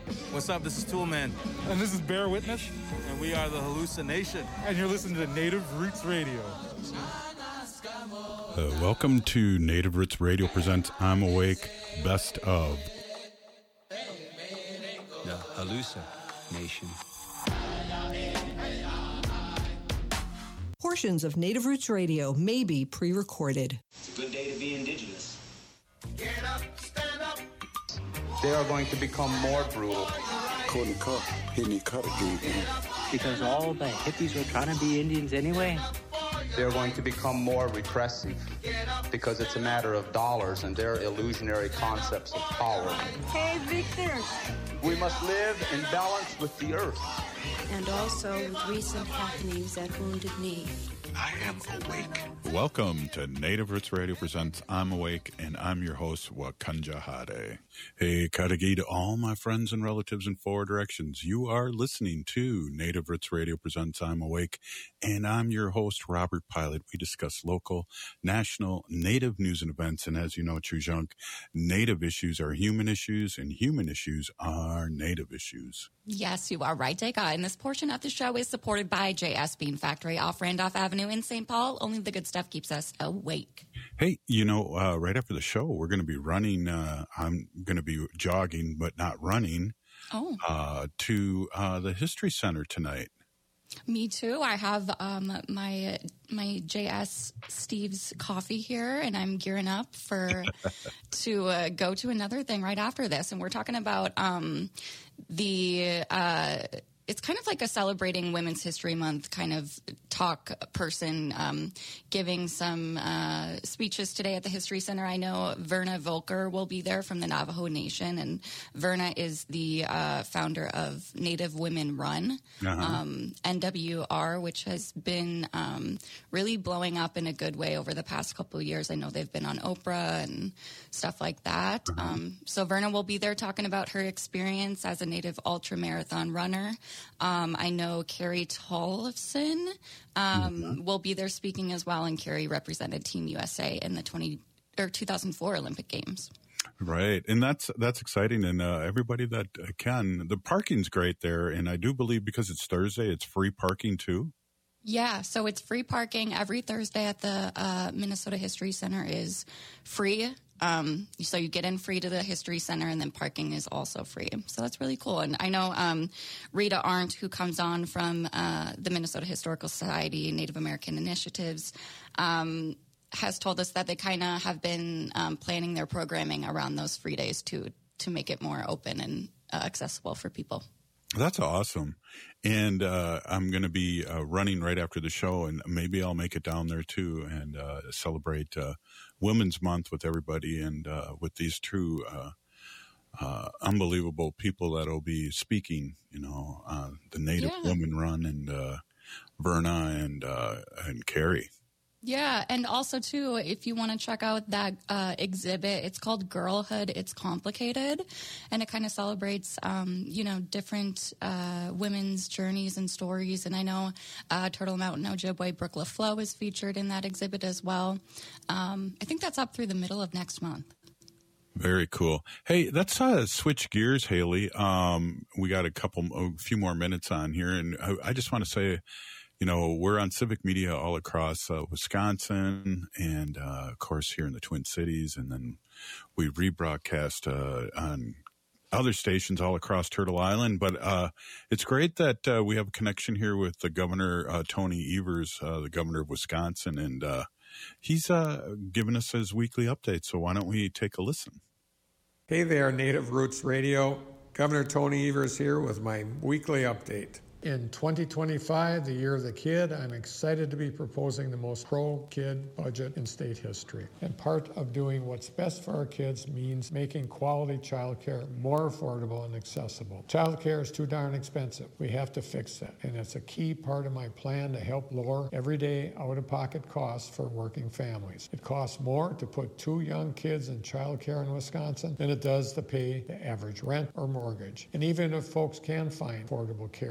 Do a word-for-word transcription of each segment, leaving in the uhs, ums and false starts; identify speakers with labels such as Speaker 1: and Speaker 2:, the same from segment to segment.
Speaker 1: What's up? This is Toolman.
Speaker 2: And this is Bear Witness.
Speaker 1: And we are the Hallucination.
Speaker 2: And you're listening to Native Roots Radio.
Speaker 3: Uh, welcome to Native Roots Radio presents I'm Awake Best Of.
Speaker 4: The Hallucination.
Speaker 5: Portions of Native Roots Radio may be pre-recorded.
Speaker 6: It's a good day to be indigenous.
Speaker 7: Get up, stand up.
Speaker 8: They are going to become more brutal.
Speaker 9: Couldn't cut, hitting cut again.
Speaker 10: Because all the hippies were trying to be Indians anyway.
Speaker 8: They're going to become more repressive because it's a matter of dollars and their illusionary concepts of power.
Speaker 11: Hey, Victor.
Speaker 8: We must live in balance with the earth.
Speaker 12: And also with recent happenings at Wounded Knee.
Speaker 9: I am awake.
Speaker 3: Welcome to Native Roots Radio presents I'm Awake, and I'm your host, Wakanja Hade. Hey, Kadagi to all my friends and relatives in four directions. You are listening to Native Roots Radio presents I'm Awake, and I'm your host, Robert Pilot. We discuss local, national, Native news and events, and as you know, Chujunk, Native issues are human issues, and human issues are Native issues.
Speaker 13: Yes, you are right, Deka. And this portion of the show is supported by J S Bean Factory off Randolph Avenue in Saint Paul. Only the good stuff keeps us awake.
Speaker 3: Hey, you know, uh, right after the show, we're going to be running. Uh, I'm going to be jogging, but not running.
Speaker 13: Oh.
Speaker 3: Uh, to uh, the History Center tonight.
Speaker 13: Me too. I have um, my my J S Steve's coffee here, and I'm gearing up for to uh, go to another thing right after this. And we're talking about um, the. Uh, It's kind of like a celebrating Women's History Month kind of talk person um, giving some uh, speeches today at the History Center. I know Verna Volker will be there from the Navajo Nation, and Verna is the uh, founder of Native Women Run,
Speaker 3: uh-huh.
Speaker 13: um, N W R, which has been um, really blowing up in a good way over the past couple of years. I know they've been on Oprah and stuff like that.
Speaker 3: Uh-huh.
Speaker 13: Um, so Verna will be there talking about her experience as a Native ultramarathon runner. Um, I know Carrie Tollefson um, mm-hmm. will be there speaking as well, and Carrie represented Team U S A in the twenty or two thousand four Olympic Games.
Speaker 3: Right, and that's that's exciting, and uh, everybody that can. The parking's great there, and I do believe because it's Thursday, it's free parking too.
Speaker 13: Yeah, so it's free parking every Thursday at the uh, Minnesota History Center is free. Um, so you get in free to the History Center, and then parking is also free. So that's really cool. And I know um, Rita Arndt, who comes on from uh, the Minnesota Historical Society, Native American Initiatives, um, has told us that they kind of have been um, planning their programming around those free days too, to make it more open and uh, accessible for people.
Speaker 3: That's awesome. And uh, I'm going to be uh, running right after the show, and maybe I'll make it down there too and uh, celebrate uh, Women's Month with everybody and uh, with these two uh, uh, unbelievable people that will be speaking, you know, uh, the Native
Speaker 13: yeah.
Speaker 3: Women Run and uh, Verna and, uh, and Carrie.
Speaker 13: Yeah, and also, too, if you want to check out that uh, exhibit, it's called Girlhood, It's Complicated, and it kind of celebrates, um, you know, different uh, women's journeys and stories. And I know uh, Turtle Mountain Ojibwe Brooke LaFleur is featured in that exhibit as well. Um, I think that's up through the middle of next month.
Speaker 3: Very cool. Hey, let's uh, switch gears, Haley. Um, we got a couple, a few more minutes on here, and I, I just want to say, you know, we're on civic media all across uh, Wisconsin and, uh, of course, here in the Twin Cities. And then we rebroadcast uh, on other stations all across Turtle Island. But uh, it's great that uh, we have a connection here with the governor, uh, Tony Evers, uh, the governor of Wisconsin. And uh, he's uh, giving us his weekly update. So why don't we take a listen?
Speaker 14: Hey there, Native Roots Radio. Governor Tony Evers here with my weekly update. In twenty twenty-five, the year of the kid, I'm excited to be proposing the most pro-kid budget in state history. And part of doing what's best for our kids means making quality childcare more affordable and accessible. Childcare is too darn expensive. We have to fix that. And it's a key part of my plan to help lower everyday out-of-pocket costs for working families. It costs more to put two young kids in childcare in Wisconsin than it does to pay the average rent or mortgage. And even if folks can find affordable care, families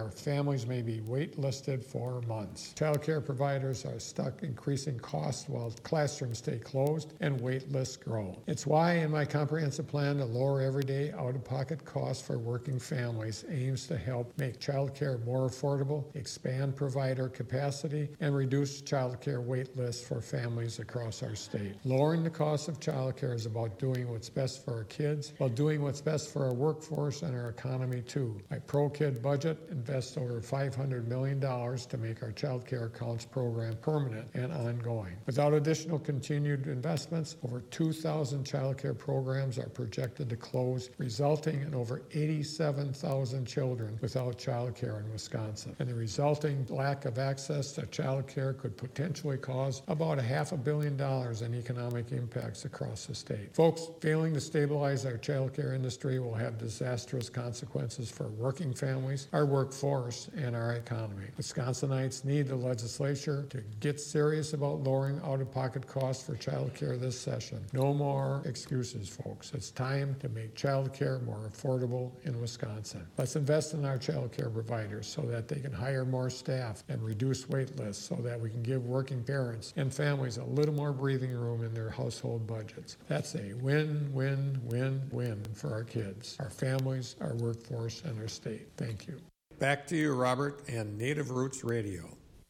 Speaker 14: families may be waitlisted for months. Child care providers are stuck increasing costs while classrooms stay closed and wait lists grow. It's why in my comprehensive plan to lower everyday out-of-pocket costs for working families aims to help make child care more affordable, expand provider capacity, and reduce child care wait lists for families across our state. Lowering the cost of child care is about doing what's best for our kids while doing what's best for our workforce and our economy too. My Pro-Kid budget invests over five hundred million dollars to make our child care accounts program permanent and ongoing. Without additional continued investments, over two thousand child care programs are projected to close, resulting in over eighty-seven thousand children without child care in Wisconsin. And the resulting lack of access to child care could potentially cause about a half a billion dollars in economic impacts across the state. Folks, failing to stabilize our child care industry will have disastrous consequences for working families, our workforce, and our economy. Wisconsinites need the legislature to get serious about lowering out-of-pocket costs for child care this session. No more excuses, folks. It's time to make child care more affordable in Wisconsin. Let's invest in our child care providers so that they can hire more staff and reduce wait lists so that we can give working parents and families a little more breathing room in their household budgets. That's a win, win, win, win for our kids, our families, our workforce, and our state. Thank you. Back to you, Robert, and Native Roots Radio.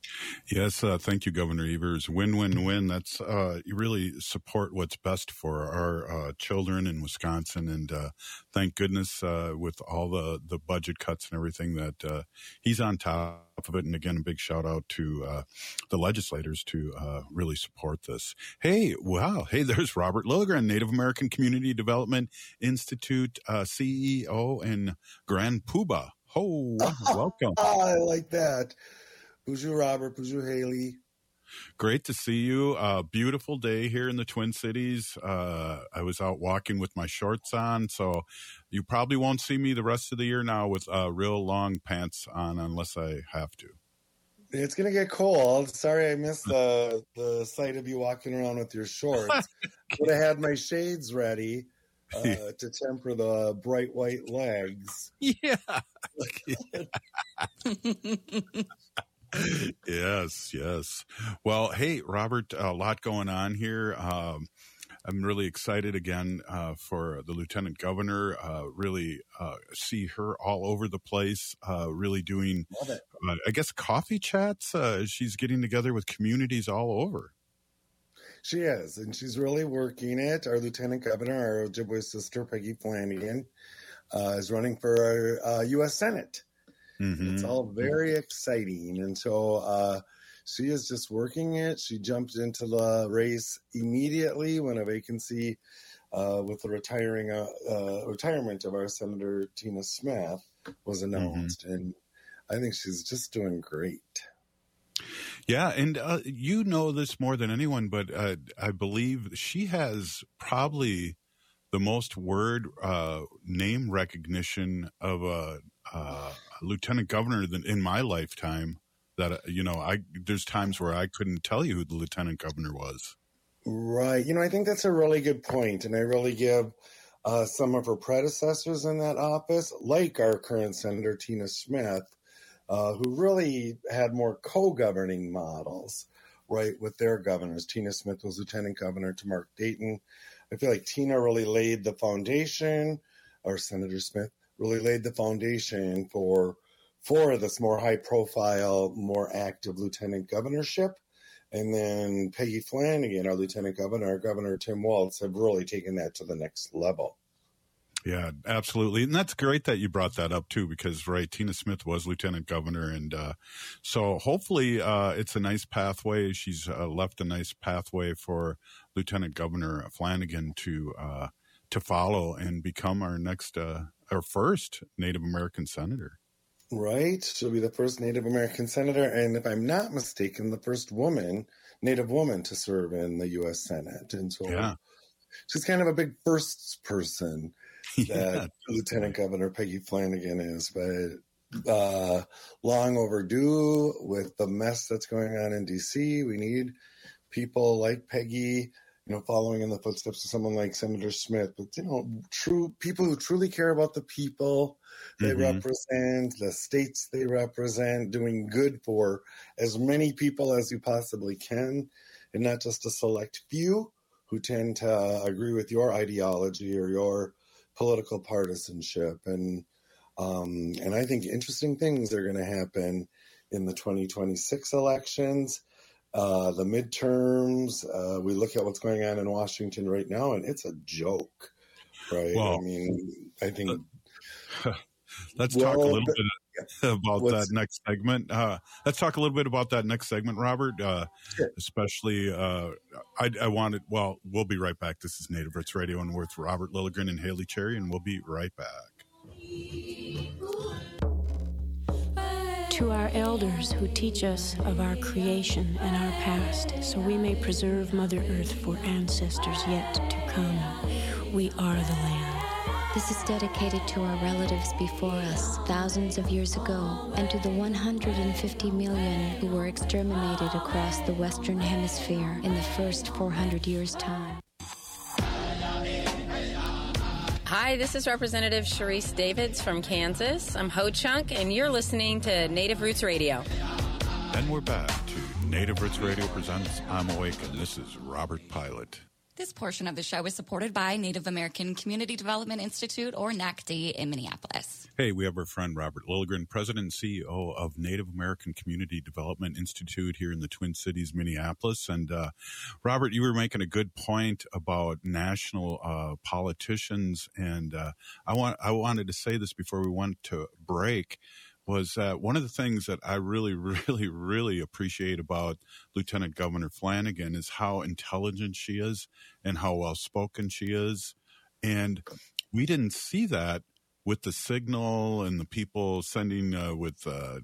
Speaker 3: Yes, uh, thank you, Governor Evers. Win, win, win. That's uh, you really support what's best for our uh, children in Wisconsin, and uh, thank goodness uh, with all the, the budget cuts and everything that uh, he's on top of it. And again, a big shout out to uh, the legislators to uh, really support this. Hey, wow. Hey, there's Robert Lilligren, Native American Community Development Institute uh, C E O in Grand Poobah. Oh, welcome.
Speaker 11: I like that. Bonjour, Robert. Bonjour, Haley.
Speaker 3: Great to see you. Uh, beautiful day here in the Twin Cities. Uh, I was out walking with my shorts on, so you probably won't see me the rest of the year now with uh, real long pants on unless I have to.
Speaker 11: It's going to get cold. Sorry I missed the, the sight of you walking around with your shorts. Would have had my shades ready uh, to temper the bright white legs.
Speaker 3: Yeah. Yes, yes. Well, hey, Robert, a lot going on here. Um, I'm really excited again uh, for the Lieutenant Governor. Uh, really uh, see her all over the place, uh, really doing, uh, I guess, coffee chats. Uh, she's getting together with communities all over.
Speaker 11: She is, and she's really working it. Our Lieutenant Governor, our Ojibwe sister, Peggy Flanagan, uh, is running for our uh, U S Senate. Mm-hmm. It's all very exciting. And so uh, she is just working it. She jumped into the race immediately when a vacancy uh, with the retiring uh, uh, retirement of our Senator Tina Smith was announced. Mm-hmm. And I think she's just doing great.
Speaker 3: Yeah, and uh, you know this more than anyone, but uh, I believe she has probably the most word uh, name recognition of a uh, lieutenant governor in my lifetime. That you know, I there's times where I couldn't tell you who the lieutenant governor was.
Speaker 11: Right. You know, I think that's a really good point, and I really give uh, some of her predecessors in that office, like our current Senator Tina Smith, uh, who really had more co-governing models, right, with their governors. Tina Smith was lieutenant governor to Mark Dayton. I feel like Tina really laid the foundation, or Senator Smith really laid the foundation for for this more high-profile, more active lieutenant governorship. And then Peggy Flanagan, our lieutenant governor, our Governor Tim Walz, have really taken that to the next level.
Speaker 3: Yeah, absolutely. And that's great that you brought that up, too, because, right, Tina Smith was lieutenant governor. And uh, so hopefully uh, it's a nice pathway. She's uh, left a nice pathway for Lieutenant Governor Flanagan to uh, to follow and become our next, uh, our first Native American senator.
Speaker 11: Right. She'll be the first Native American senator. And if I'm not mistaken, the first woman, Native woman to serve in the U S Senate. And so yeah. she's kind of a big first person that yeah. Lieutenant Governor Peggy Flanagan is, but uh, long overdue with the mess that's going on in D C. We need people like Peggy you know, following in the footsteps of someone like Senator Smith, but, you know, true people who truly care about the people they mm-hmm. represent, the states they represent, doing good for as many people as you possibly can, and not just a select few who tend to agree with your ideology or your political partisanship. And, um, and I think interesting things are going to happen in the twenty twenty-six elections. Uh, the midterms, uh, we look at what's going on in Washington right now, and it's a joke, right? Well, I mean, I think...
Speaker 3: Uh, let's well, talk a little bit yeah. about that next segment. Uh, let's talk a little bit about that next segment, Robert, uh, sure. especially uh, I, I wanted... Well, we'll be right back. This is Native Roots Radio, and we're with Robert Lilligren and Haley Cherry, and we'll be right back.
Speaker 12: To our elders who teach us of our creation and our past, so we may preserve Mother Earth for ancestors yet to come. We are the land.
Speaker 15: This is dedicated to our relatives before us, thousands of years ago, and to the one hundred fifty million who were exterminated across the Western Hemisphere in the first four hundred years' time.
Speaker 16: Hi, this is Representative Sharice Davids from Kansas. I'm Ho Chunk, and you're listening to Native Roots Radio.
Speaker 3: And we're back to Native Roots Radio presents I'm Awake, and this is Robert Pilot.
Speaker 13: This portion of the show is supported by Native American Community Development Institute, or N A C D, in Minneapolis.
Speaker 3: Hey, we have our friend Robert Lilligren, President and C E O of Native American Community Development Institute here in the Twin Cities, Minneapolis. And uh, Robert, you were making a good point about national uh, politicians, and uh, I want I wanted to say this before we went to break. Was that one of the things that I really, really, really appreciate about Lieutenant Governor Flanagan is how intelligent she is and how well-spoken she is. And we didn't see that with the signal and the people sending uh, with uh,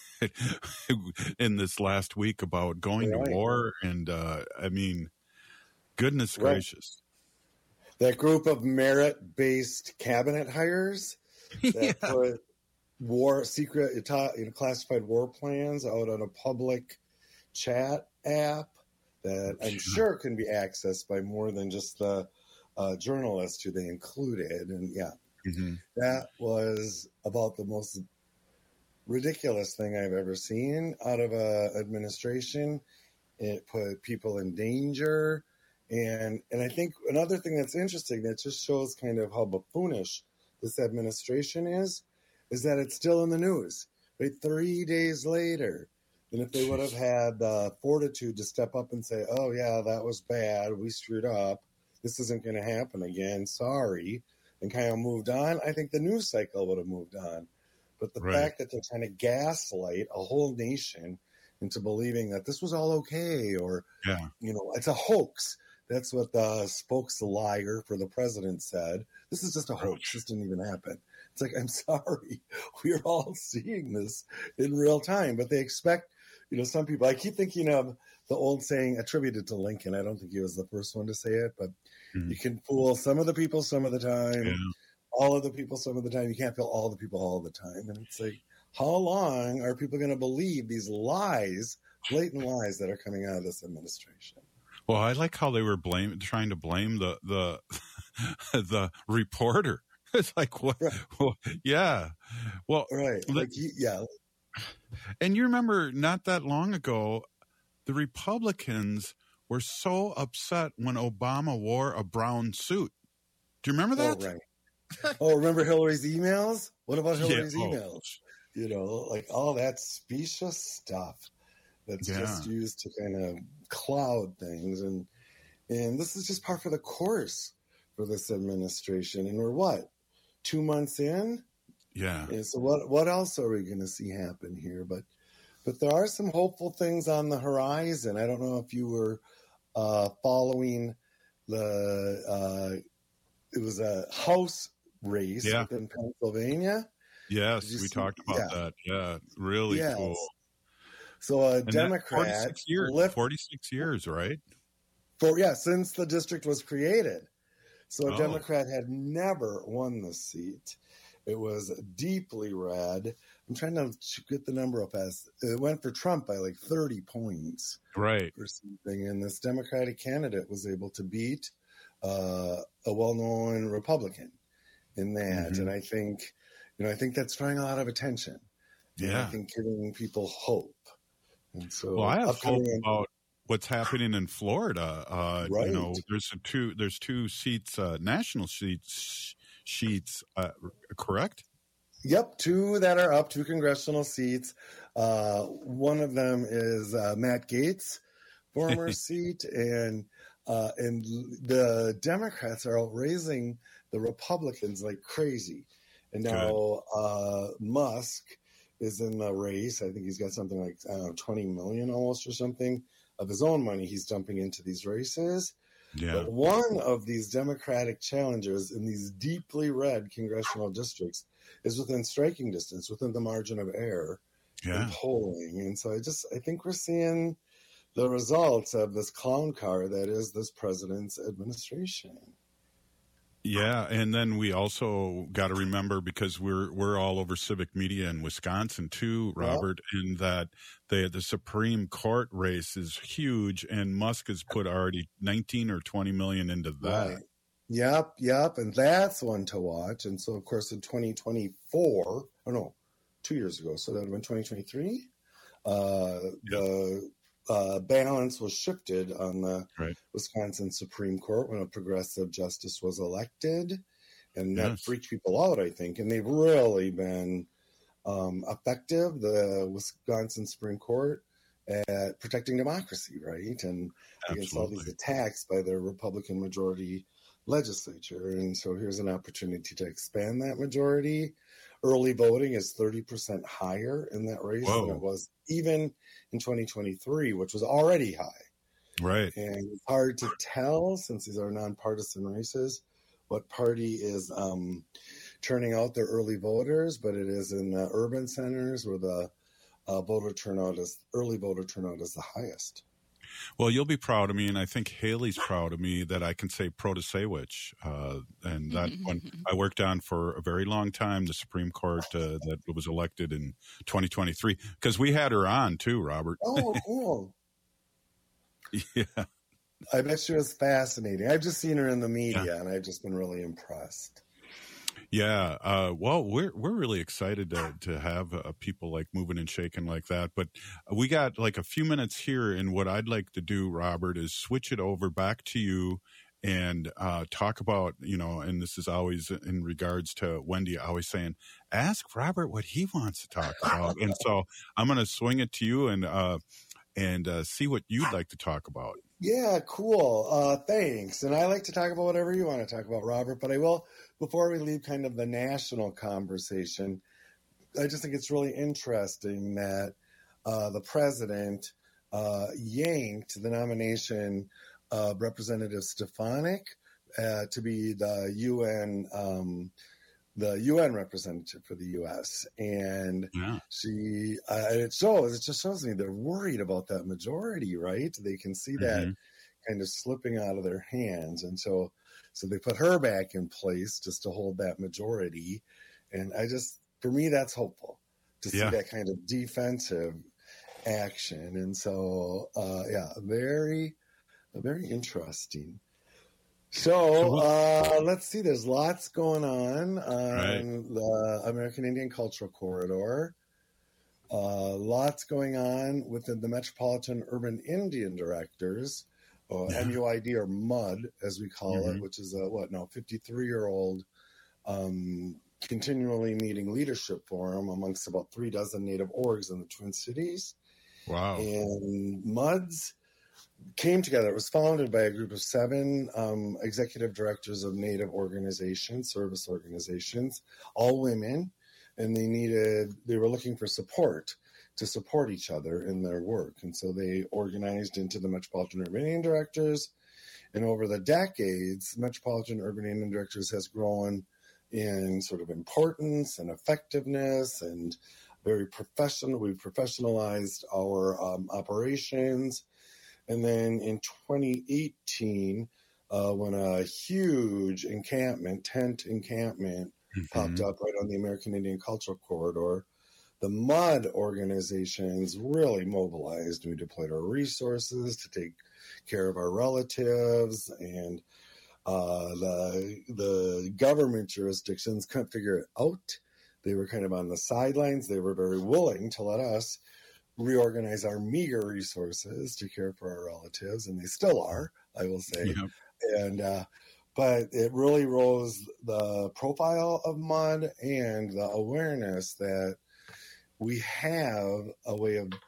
Speaker 3: in this last week about going right. to war. And, uh, I mean, goodness right. gracious.
Speaker 11: That group of merit-based cabinet hires that yeah. put war secret you know, classified war plans out on a public chat app that I'm sure can be accessed by more than just the uh, journalists who they included. And yeah, mm-hmm. that was about the most ridiculous thing I've ever seen out of a administration. It put people in danger. And, and I think another thing that's interesting that just shows kind of how buffoonish this administration is, is that it's still in the news, right? Three days later. And if they would have had the fortitude to step up and say, oh, yeah, that was bad. We screwed up. This isn't going to happen again. Sorry. And kind of moved on. I think the news cycle would have moved on. But the right. fact that they're trying to gaslight a whole nation into believing that this was all okay or, yeah. you know, it's a hoax. That's what the spokes liar for the president said. This is just a hoax. This didn't even happen. It's like, I'm sorry. We're all seeing this in real time. But they expect, you know, some people, I keep thinking of the old saying attributed to Lincoln. I don't think he was the first one to say it, but mm-hmm. you can fool some of the people some of the time, yeah. all of the people some of the time. You can't fool all the people all the time. And it's like, how long are people going to believe these lies, blatant lies that are coming out of this administration?
Speaker 3: Well, I like how they were blame, trying to blame the the the reporter. It's like, what? Right. Well, yeah. Well,
Speaker 11: right. Like, yeah.
Speaker 3: And you remember not that long ago, the Republicans were so upset when Obama wore a brown suit. Do you remember that?
Speaker 11: Oh, right. Oh, remember Hillary's emails? What about Hillary's
Speaker 3: yeah.
Speaker 11: emails? Oh. You know, like all that specious stuff that's yeah. just used to kind of cloud things. And and this is just par for the course for this administration. And we're what? Two months in?
Speaker 3: Yeah.
Speaker 11: And so what what else are we going to see happen here? But but there are some hopeful things on the horizon. I don't know if you were uh, following the, uh, it was a House race
Speaker 3: yeah.
Speaker 11: in Pennsylvania.
Speaker 3: Yes, we see? talked about yeah. that. Yeah, really yes. cool.
Speaker 11: So a
Speaker 3: and
Speaker 11: Democrat.
Speaker 3: forty-six years, lift, forty-six years, right?
Speaker 11: For, yeah, since the district was created. So a oh. Democrat had never won the seat. It was deeply red. I'm trying to get the number up as it went for Trump by like thirty points.
Speaker 3: Right.
Speaker 11: Or something. And this Democratic candidate was able to beat uh, a well-known Republican in that. Mm-hmm. And I think, you know, I think that's drawing a lot of attention.
Speaker 3: Yeah.
Speaker 11: And I think giving people hope. And so,
Speaker 3: well, I have hope
Speaker 11: in-
Speaker 3: about what's happening in Florida. Uh,
Speaker 11: right.
Speaker 3: You know, there's a two, there's two seats, uh, national seats, sheets, uh, correct?
Speaker 11: Yep, two that are up, two congressional seats. Uh, one of them is uh, Matt Gaetz' former seat, and uh, and the Democrats are outraising the Republicans like crazy. And now uh, Musk is in the race. I think he's got something like I don't know, twenty million almost or something of his own money he's dumping into these races.
Speaker 3: Yeah.
Speaker 11: But one of these Democratic challengers in these deeply red congressional districts is within striking distance, within the margin of error
Speaker 3: yeah.
Speaker 11: in polling. And so I just, I think we're seeing the results of this clown car that is this president's administration.
Speaker 3: Yeah, and then we also got to remember, because we're we're all over civic media in Wisconsin too, Robert, yep. in that they, the Supreme Court race is huge, and Musk has put already nineteen or twenty million into that.
Speaker 11: Right. Yep, yep, and that's one to watch. And so, of course, in twenty twenty-four, oh no, two years ago, so that would have been twenty twenty-three, uh, yep. the uh, balance was shifted on the
Speaker 3: right.
Speaker 11: Wisconsin Supreme Court when a progressive justice was elected, and that
Speaker 3: yes.
Speaker 11: freaked people out, I think. And they've really been um, effective, the Wisconsin Supreme Court, at protecting democracy, right? And
Speaker 3: Absolutely.
Speaker 11: Against all these attacks by the Republican majority legislature. And so here's an opportunity to expand that majority. Early voting is thirty percent higher in that race
Speaker 3: Whoa.
Speaker 11: than it was even in twenty twenty-three, which was already high.
Speaker 3: Right.
Speaker 11: And it's hard to tell, since these are nonpartisan races, what party is um, turning out their early voters, but it is in the urban centers where the uh, voter turnout is, early voter turnout is the highest.
Speaker 3: Well, you'll be proud of me, and I think Haley's proud of me that I can say Protasewicz. Uh, and that one I worked on for a very long time, the Supreme Court uh, that was elected in twenty twenty-three, because we had her on too, Robert.
Speaker 11: Oh, cool.
Speaker 3: Yeah.
Speaker 11: I bet she was fascinating. I've just seen her in the media,
Speaker 3: yeah.
Speaker 11: and I've just been really impressed.
Speaker 3: Yeah, uh, well, we're we're really excited to to have uh, people like moving and shaking like that. But we got like a few minutes here, and what I'd like to do, Robert, is switch it over back to you and uh, talk about, you know, and this is always in regards to Wendy, always saying, ask Robert what he wants to talk about. And so I'm going to swing it to you and uh, and uh, see what you'd like to talk about.
Speaker 11: Yeah, cool. Uh, thanks. And I like to talk about whatever you want to talk about, Robert, but I will, before we leave kind of the national conversation, I just think it's really interesting that uh, the president uh, yanked the nomination of Representative Stefanik uh, to be the U N um, the U N representative for the U S And
Speaker 3: yeah.
Speaker 11: she, uh, it shows, it just shows me they're worried about that majority, right? They can see that mm-hmm. kind of slipping out of their hands. And so, so they put her back in place just to hold that majority. And I just, for me, that's hopeful to see
Speaker 3: yeah.
Speaker 11: that kind of defensive action. And so, uh, yeah, very, very interesting. So uh, let's see. There's lots going on on
Speaker 3: right.
Speaker 11: the American Indian Cultural Corridor. Uh, lots going on within the Metropolitan Urban Indian Directors, or yeah. M U I D, or MUD, as we call mm-hmm. it, which is a what now fifty-three-year-old um, continually meeting leadership forum amongst about three dozen Native orgs in the Twin Cities.
Speaker 3: Wow!
Speaker 11: And MUD's came together. It was founded by a group of seven um, executive directors of Native organizations, service organizations, all women, and they needed, they were looking for support to support each other in their work. And so they organized into the Metropolitan Urban Indian Directors. And over the decades, Metropolitan Urban Indian Directors has grown in sort of importance and effectiveness and very professional. We've professionalized our um, operations. And then in twenty eighteen, uh, when a huge encampment, tent encampment, mm-hmm. popped up right on the American Indian Cultural Corridor. The MUD organizations really mobilized. We deployed our resources to take care of our relatives, and uh, the the government jurisdictions couldn't figure it out. They were kind of on the sidelines. They were very willing to let us reorganize our meager resources to care for our relatives, and they still are, I will say. Yep. And uh, but it really rose the profile of MUD and the awareness that we have a way of,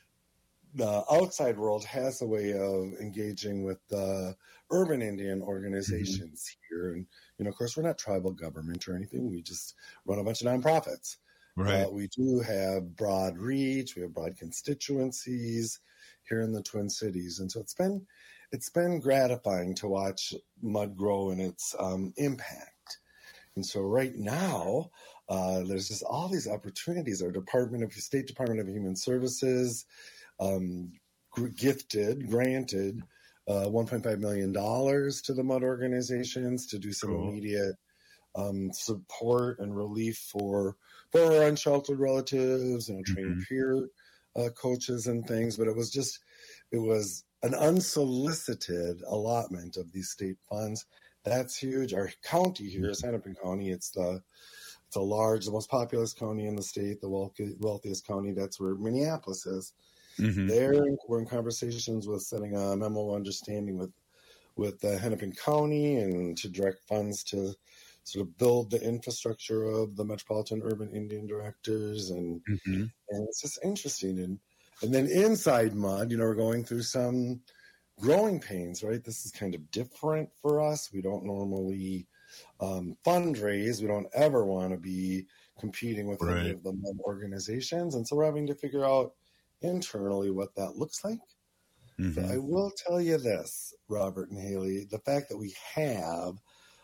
Speaker 11: the outside world has a way of engaging with the urban Indian organizations mm-hmm. here. And, you know, of course, we're not tribal government or anything. We just run a bunch of nonprofits. Right. Uh, we do have broad reach. We have broad constituencies here in the Twin Cities. And so it's been, it's been gratifying to watch MUD grow in its um, impact. And so right now, uh, there's just all these opportunities. Our Department of State Department of Human Services um, gifted, granted uh, one point five million dollars to the MUD organizations to do some cool. immediate um, support and relief for, for our unsheltered relatives and trained mm-hmm. peer uh, coaches and things. But it was just, it was an unsolicited allotment of these state funds. That's huge. Our county here is Hennepin County. It's the it's a large, the most populous county in the state, the wealthy, wealthiest county. That's where Minneapolis is. Mm-hmm. There, we're in conversations with setting a memo of understanding with with uh, Hennepin County and to direct funds to sort of build the infrastructure of the Metropolitan Urban Indian Directors, and mm-hmm. and it's just interesting. And and then inside MUD, you know, we're going through some growing pains, right? This is kind of different for us. We don't normally um, fundraise. We don't ever want to be competing with right. any of the MUD organizations. And so we're having to figure out internally what that looks like. Mm-hmm. But I will tell you this, Robert and Haley, the fact that we have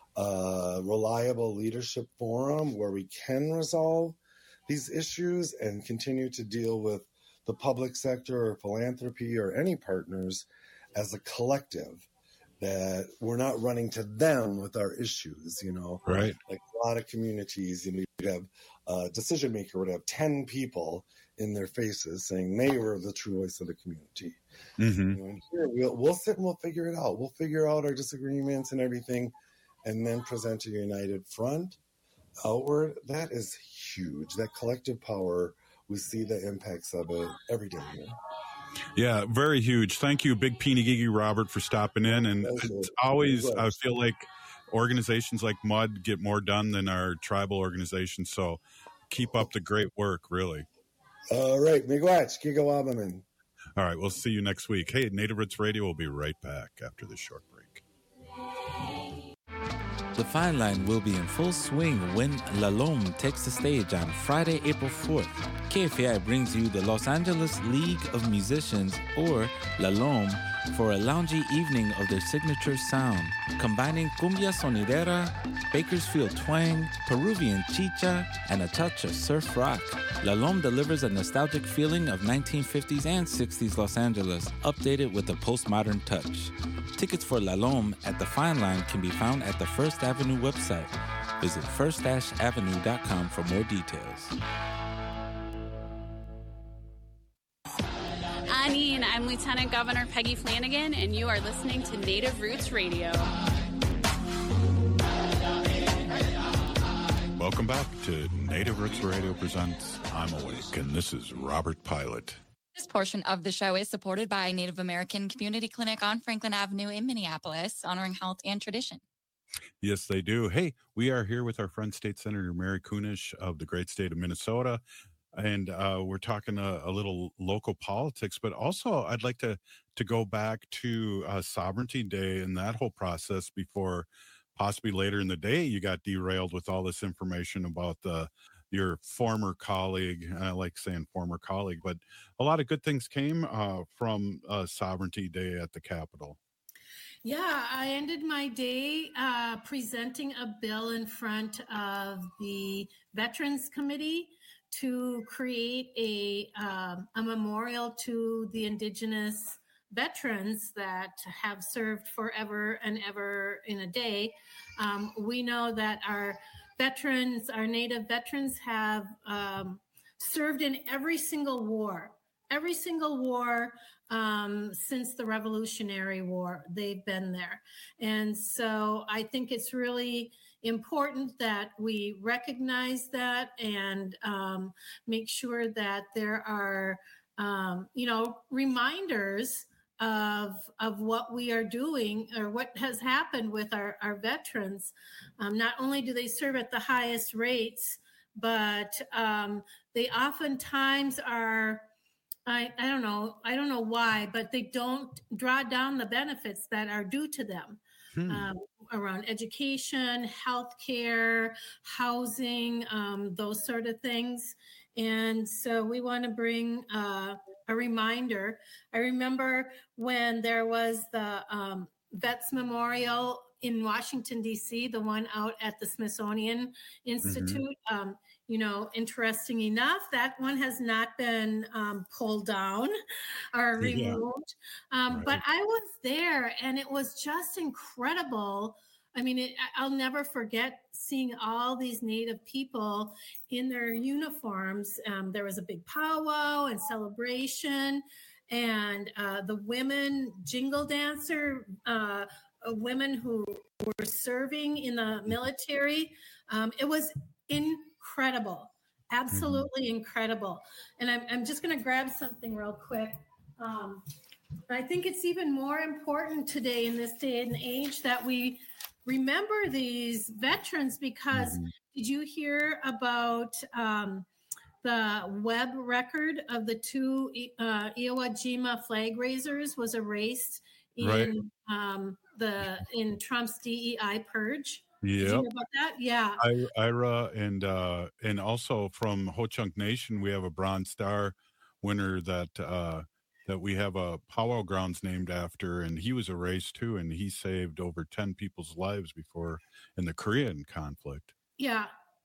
Speaker 11: a reliable leadership forum where we can resolve these issues and continue to deal with the public sector or philanthropy or any partners as a collective, that we're not running to them with our issues, you know,
Speaker 3: right?
Speaker 11: Like a lot of communities, you know, you'd have a decision maker would have ten people in their faces saying they were the true voice of the community. Mm-hmm. You know, and here we'll, we'll sit and we'll figure it out. We'll figure out our disagreements and everything, and then present a united front outward. That is huge. That collective power, we see the impacts of it every day here.
Speaker 3: Yeah, very huge. Thank you, Big Peeny Robert, for stopping in. And it's always, I feel like organizations like MUD get more done than our tribal organizations. So keep up the great work, really.
Speaker 11: All right. Miigwech, Gigawabaman.
Speaker 3: All right. We'll see you next week. Hey, Native Roots Radio will be right back after this short break.
Speaker 17: The Fine Line will be in full swing when La Lome takes the stage on Friday, April fourth. K F A I brings you the Los Angeles League of Musicians, or La Lome, for a loungy evening of their signature sound, combining cumbia sonidera, Bakersfield twang, Peruvian chicha, and a touch of surf rock. La Lome delivers a nostalgic feeling of nineteen fifties and sixties Los Angeles, updated with a postmodern touch. Tickets for La Lome at the Fine Line can be found at the First Avenue website. Visit first avenue dot com for more details.
Speaker 18: Anine, I'm Lieutenant Governor Peggy Flanagan, and you are listening to Native Roots Radio.
Speaker 3: Welcome back to Native Roots Radio presents I'm Awake, and this is Robert Pilot.
Speaker 13: This portion of the show is supported by Native American Community Clinic on Franklin Avenue in Minneapolis, honoring health and tradition.
Speaker 3: Yes, they do. Hey, we are here with our friend State Senator Mary Kunesh of the great state of Minnesota, and uh, we're talking a, a little local politics, but also I'd like to, to go back to uh, Sovereignty Day and that whole process before possibly later in the day you got derailed with all this information about the your former colleague. I like saying former colleague, but a lot of good things came uh, from uh, Sovereignty Day at the Capitol.
Speaker 19: Yeah, I ended my day uh, presenting a bill in front of the Veterans Committee to create a, uh, a memorial to the Indigenous veterans that have served forever and ever in a day. Um, we know that our veterans, our Native veterans, have um, served in every single war, every single war um, since the Revolutionary War. They've been there. And so I think it's really important that we recognize that and um, make sure that there are, um, you know, reminders of of what we are doing or what has happened with our, our veterans. Um, not only do they serve at the highest rates, but um, they oftentimes are, I, I don't know, I don't know why, but they don't draw down the benefits that are due to them. Hmm. Um, around education, healthcare, housing, um, those sort of things. And so we want to bring uh, a reminder. I remember when there was the um, Vets Memorial in Washington, D C, the one out at the Smithsonian Institute. Mm-hmm. Um, you know, interesting enough, that one has not been um, pulled down or removed. Yeah. Um, right. But I was there and it was just incredible. I mean, it, I'll never forget seeing all these Native people in their uniforms. Um, there was a big powwow and celebration, and uh, the women jingle dancer, uh, women who were serving in the military. Um, it was incredible, absolutely mm-hmm. incredible. And I'm, I'm just going to grab something real quick. Um, I think it's even more important today in this day and age that we remember these veterans, because mm-hmm. did you hear about um, the web record of the two uh, Iwo Jima flag raisers was erased in right. um, the in Trump's D E I purge? Yeah, did you hear about that? Yeah,
Speaker 3: I, Ira and uh, and also from Ho Chunk Nation, we have a Bronze Star winner that. Uh, that we have a powwow grounds named after, and he was erased too, and he saved over ten people's lives before in the Korean conflict.
Speaker 19: Yeah,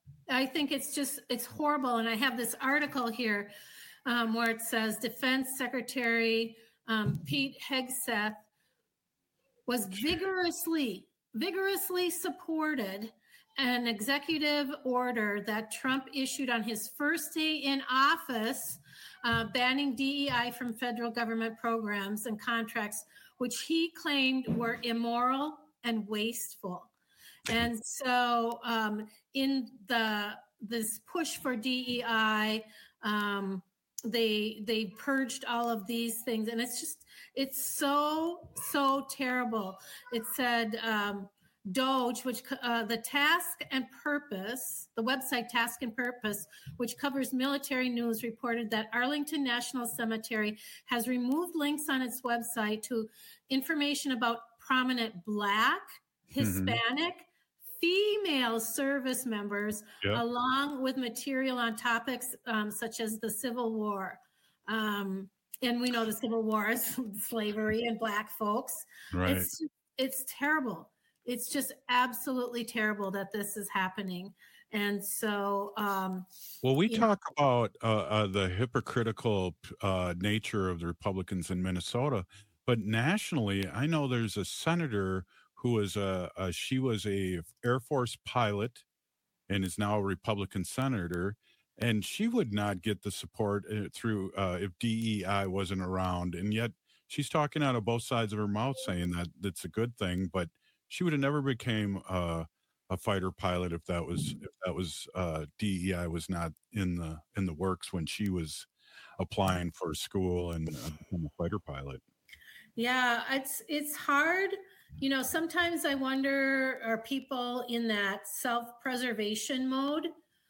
Speaker 19: I think it's just, it's horrible. And I have this article here um, where it says Defense Secretary um, Pete Hegseth was vigorously, vigorously supported an executive order that Trump issued on his first day in office, Uh, banning D E I from federal government programs and contracts, which he claimed were immoral and wasteful. And so um, in the this push for D E I, um, they they purged all of these things. And it's just, it's so, so terrible. It said, um, Doge, which uh, the Task and Purpose, the website Task and Purpose, which covers military news, reported that Arlington National Cemetery has removed links on its website to information about prominent Black, Hispanic, mm-hmm. female service members, yep. along with material on topics um, such as the Civil War. Um, and we know the Civil War is slavery and Black folks.
Speaker 3: Right.
Speaker 19: It's, it's terrible. It's just absolutely terrible that this is happening. And so, um,
Speaker 3: well, we talk know. about uh, uh, the hypocritical uh, nature of the Republicans in Minnesota, but nationally, I know there's a senator who is a, a she was a Air Force pilot and is now a Republican senator, and she would not get the support uh, through uh, if D E I wasn't around, and yet she's talking out of both sides of her mouth saying that that's a good thing, but she would have never became uh, a fighter pilot if that was if that was uh, D E I was not in the in the works when she was applying for school and uh, become a fighter pilot.
Speaker 19: Yeah, it's it's hard. You know, sometimes I wonder, are people in that self-preservation mode,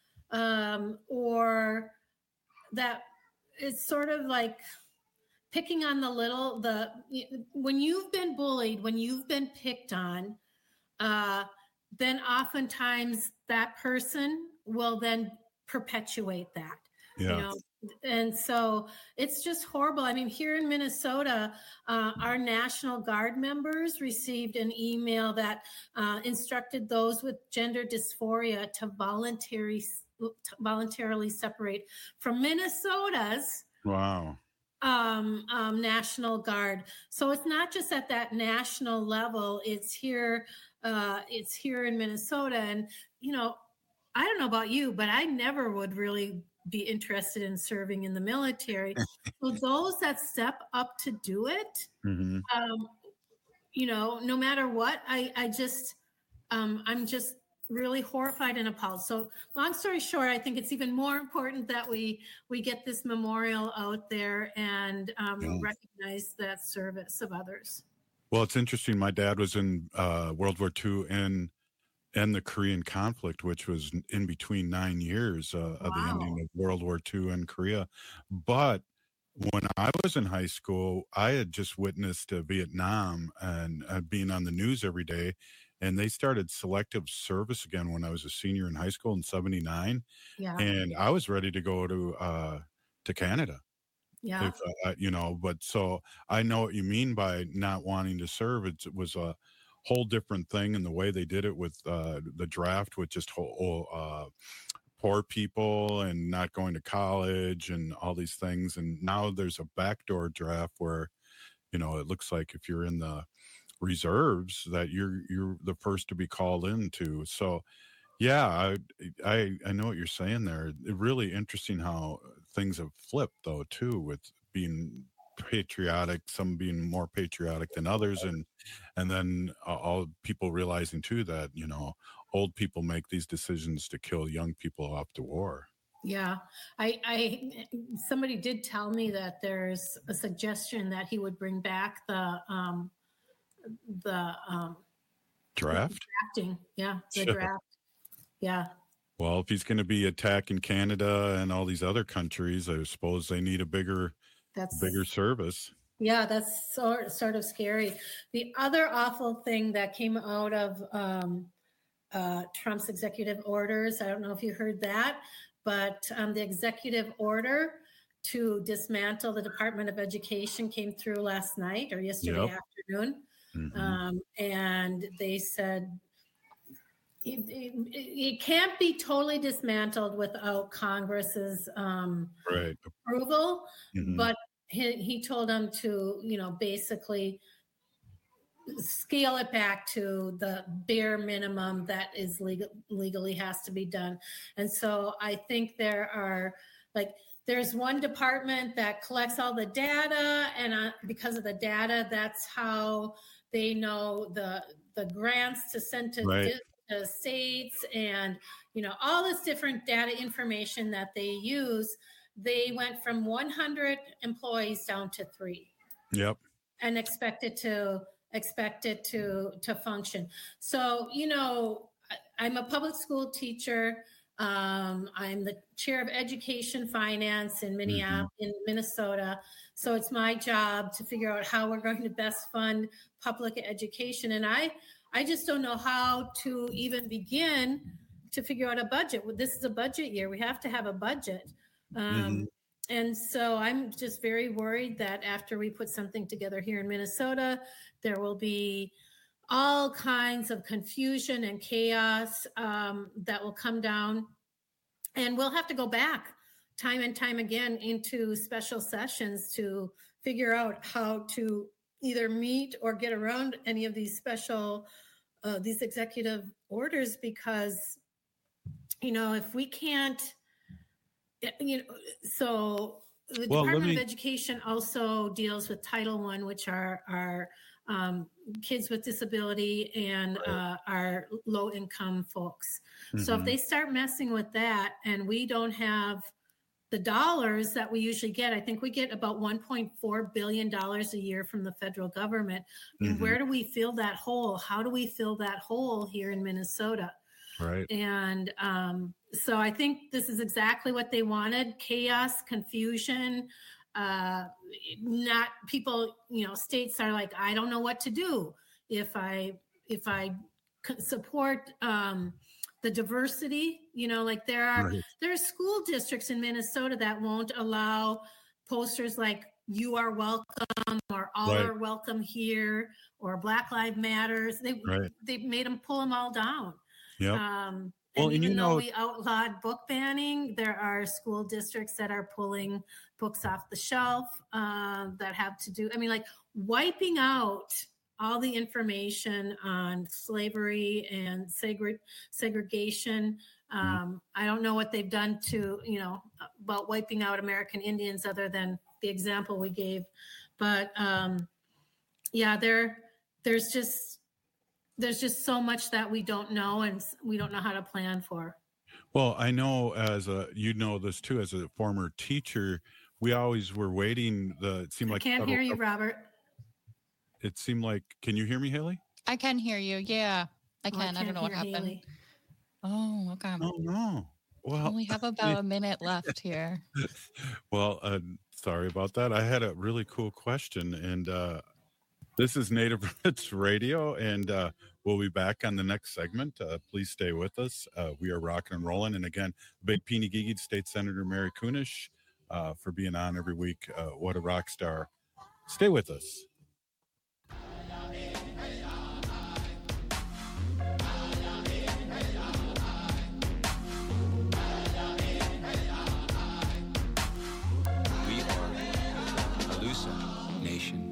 Speaker 19: um, or that it's sort of like picking on the little, the when you've been bullied, when you've been picked on, uh, then oftentimes that person will then perpetuate that. Yeah. You know? And so it's just horrible. I mean, here in Minnesota, uh, our National Guard members received an email that uh, instructed those with gender dysphoria to voluntary, to voluntarily separate from Minnesota's
Speaker 3: wow.
Speaker 19: Um, um, National Guard. So it's not just at that national level. It's here. Uh, it's here in Minnesota, and you know, I don't know about you, but I never would really be interested in serving in the military. So those that step up to do it,
Speaker 3: Mm-hmm.
Speaker 19: um, you know, no matter what, I, I just, um, I'm just really horrified and appalled. So long story short, I think it's even more important that we, we get this memorial out there and um,
Speaker 3: Yeah.
Speaker 19: recognize that service of others.
Speaker 3: Well, it's interesting. My dad was in uh, World War Two and and the Korean conflict, which was in between nine years uh, of the ending of World War Two in Korea. But when I was in high school, I had just witnessed uh, Vietnam and uh, being on the news every day. And they started selective service again when I was a senior in high school in seventy-nine.
Speaker 19: Yeah.
Speaker 3: And I was ready to go to uh, to Canada.
Speaker 19: Yeah.
Speaker 3: If, uh, you know, but so I know what you mean by not wanting to serve. It, it was a whole different thing, and the way they did it with uh, the draft with just whole, uh, poor people and not going to college and all these things. And now there's a backdoor draft where, you know, it looks like if you're in the reserves that you're you're the first to be called into. So yeah, I I I know what you're saying there. It really interesting how things have flipped though too, with being patriotic, some being more patriotic than others, and and then uh, all people realizing too that, you know, old people make these decisions to kill young people off to war.
Speaker 19: Yeah, I, I, somebody did tell me that there's a suggestion that he would bring back the, um, the, um,
Speaker 3: Draft?
Speaker 19: drafting. Yeah, the draft. Yeah.
Speaker 3: Well, if he's going to be attacking Canada and all these other countries, I suppose they need a bigger,
Speaker 19: That's
Speaker 3: bigger service.
Speaker 19: Yeah, that's sort sort of scary. The other awful thing that came out of um, uh, Trump's executive orders, I don't know if you heard that, but um, the executive order to dismantle the Department of Education came through last night or yesterday
Speaker 3: Yep.
Speaker 19: afternoon.
Speaker 3: Mhm.
Speaker 19: Um, and they said it, it, it can't be totally dismantled without Congress's um,
Speaker 3: Right.
Speaker 19: approval,
Speaker 3: Mhm.
Speaker 19: but he, he told them to, you know, basically scale it back to the bare minimum that is legal, legally has to be done. And so I think there are like, there's one department that collects all the data, and uh, because of the data, that's how they know the the grants to send to,
Speaker 3: Right.
Speaker 19: di- to states, and you know all this different data information that they use. They went from one hundred employees down to three,
Speaker 3: Yep.
Speaker 19: and expected to expect it to to function. So you know, I, I'm a public school teacher. Um, I'm the chair of education finance in Minneapolis, in Minnesota. So it's my job to figure out how we're going to best fund public education. And I, I just don't know how to even begin to figure out a budget. Well, this is a budget year. We have to have a budget. Um,
Speaker 3: Mhm.
Speaker 19: And so I'm just very worried that after we put something together here in Minnesota, there will be all kinds of confusion and chaos um, that will come down. And we'll have to go back time and time again into special sessions to figure out how to either meet or get around any of these special, uh, these executive orders, because, you know, if we can't, you know, so the
Speaker 3: Well, let
Speaker 19: Department
Speaker 3: me-
Speaker 19: of Education also deals with Title One, which are are um, kids with disability and uh, our low income folks. So if
Speaker 3: Mhm.
Speaker 19: they start messing with that, and we don't have the dollars that we usually get, I think we get about one point four billion dollars a year from the federal government. And
Speaker 3: Mhm.
Speaker 19: where do we fill that hole? How do we fill that hole here in Minnesota?
Speaker 3: Right.
Speaker 19: And um, so I think this is exactly what they wanted: chaos, confusion. Uh, not people, you know, states are like, I don't know what to do if I if I c- support um, the diversity. You know, like there are
Speaker 3: Right.
Speaker 19: there are school districts in Minnesota that won't allow posters like "You are welcome" or "All
Speaker 3: Right.
Speaker 19: are welcome here" or "Black Lives Matters." They
Speaker 3: Right.
Speaker 19: they made them pull them all down.
Speaker 3: Yep.
Speaker 19: Um,
Speaker 3: Well,
Speaker 19: and
Speaker 3: and
Speaker 19: even
Speaker 3: you
Speaker 19: though
Speaker 3: know-
Speaker 19: we outlawed book banning, there are school districts that are pulling books off the shelf um, that have to do, I mean, like wiping out all the information on slavery and segre- segregation Um, I don't know what they've done to, you know, about wiping out American Indians other than the example we gave. But um, yeah, there, there's just, there's just so much that we don't know and we don't know how to plan for.
Speaker 3: Well, I know as a, you know this too, as a former teacher, we always were waiting. The, it seemed like
Speaker 19: I can't hear you, Robert.
Speaker 3: It seemed like, can you hear me, Haley?
Speaker 13: I can hear you. Yeah, I can.
Speaker 19: Oh, I,
Speaker 13: I don't know what
Speaker 19: hear
Speaker 13: happened.
Speaker 19: Haley.
Speaker 13: Oh, okay.
Speaker 3: Oh, no. Well,
Speaker 13: we have about a minute left here.
Speaker 3: Well, uh, sorry about that. I had a really cool question, and uh, this is Native Roots Radio, and uh, we'll be back on the next segment. Uh, please stay with us. Uh, we are rocking and rolling. And again, big Peeny Gigi State Senator Mary Kunesh uh, for being on every week. Uh, what a rock star. Stay with us.
Speaker 4: Nation.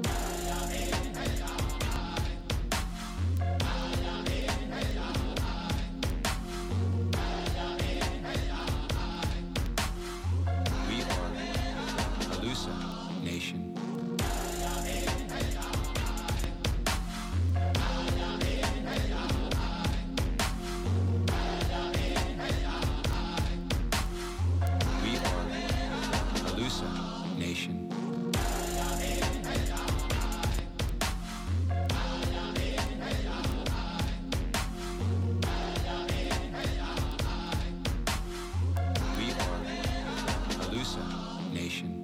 Speaker 4: We are Halusa Nation. We are Halusa Nation. Nation.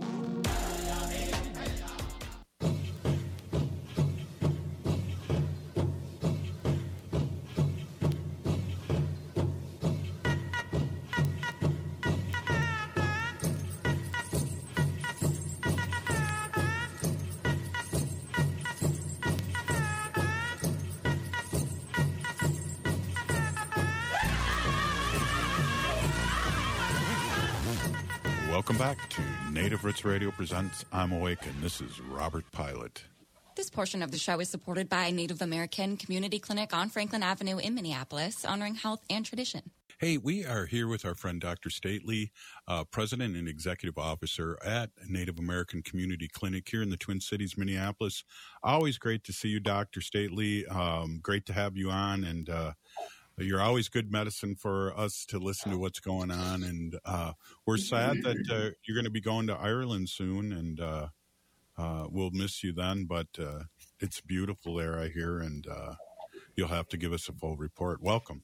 Speaker 3: Welcome back to Native Roots Radio presents I'm Awake, and this is Robert Pilot.
Speaker 13: This portion of the show is supported by Native American Community Clinic on Franklin Avenue in Minneapolis, honoring health and tradition.
Speaker 3: Hey, we are here with our friend Doctor Stately, uh, President and Executive Officer at Native American Community Clinic here in the Twin Cities, Minneapolis. Always great to see you, Doctor Stately. Um, great to have you on, and uh, you're always good medicine for us to listen to what's going on. And uh, we're sad that uh, you're going to be going to Ireland soon, and uh, uh, we'll miss you then. But uh, it's beautiful there, I hear, and uh, you'll have to give us a full report. Welcome.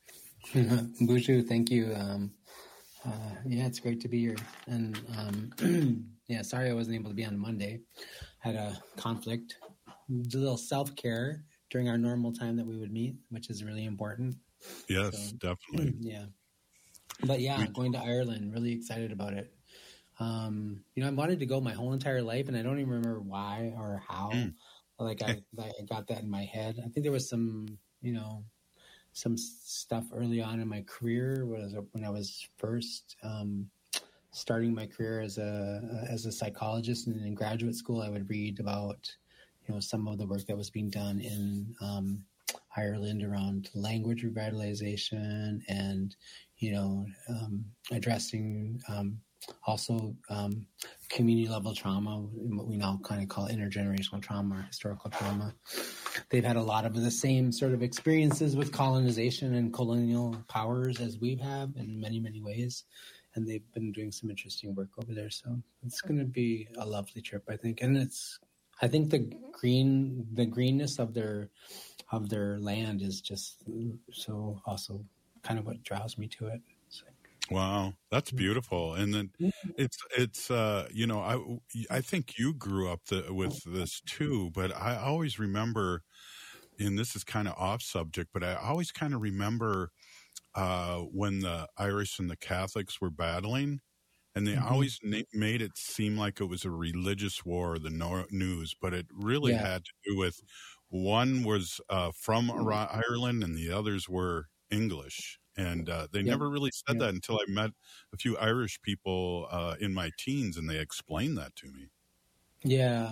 Speaker 20: Buju, thank you. Um, uh, yeah, it's great to be here. And um, yeah, sorry I wasn't able to be on Monday. Had a conflict, a little self-care during our normal time that we would meet, which is really important.
Speaker 3: Yes, so, definitely.
Speaker 20: Yeah. But yeah, going to Ireland, really excited about it. Um, you know, I wanted to go my whole entire life, and I don't even remember why or how. Mm. Like I, I got that in my head. I think there was some, you know, some stuff early on in my career was when I was first um, starting my career as a as a psychologist, and in graduate school, I would read about, you know, some of the work that was being done in um, Ireland around language revitalization and, you know, um, addressing um, also um, community level trauma, what we now kind of call intergenerational trauma or historical trauma. They've had a lot of the same sort of experiences with colonization and colonial powers as we have in many, many ways. And they've been doing some interesting work over there. So it's going to be a lovely trip, I think. And it's, I think the green, the greenness of their, of their land is just so also kind of what draws me to it. So.
Speaker 3: Wow, that's beautiful. And then it's, it's, uh, you know, I, I think you grew up the, with this too, but I always remember, and this is kind of off subject, but I always kind of remember uh, when the Irish and the Catholics were battling, and they mm-hmm. always na- made it seem like it was a religious war, the no- news, but it really yeah. had to do with one was uh, from mm-hmm. Ireland and the others were English. And uh, they yeah. never really said yeah. that until I met a few Irish people uh, in my teens, and they explained that to me.
Speaker 20: Yeah,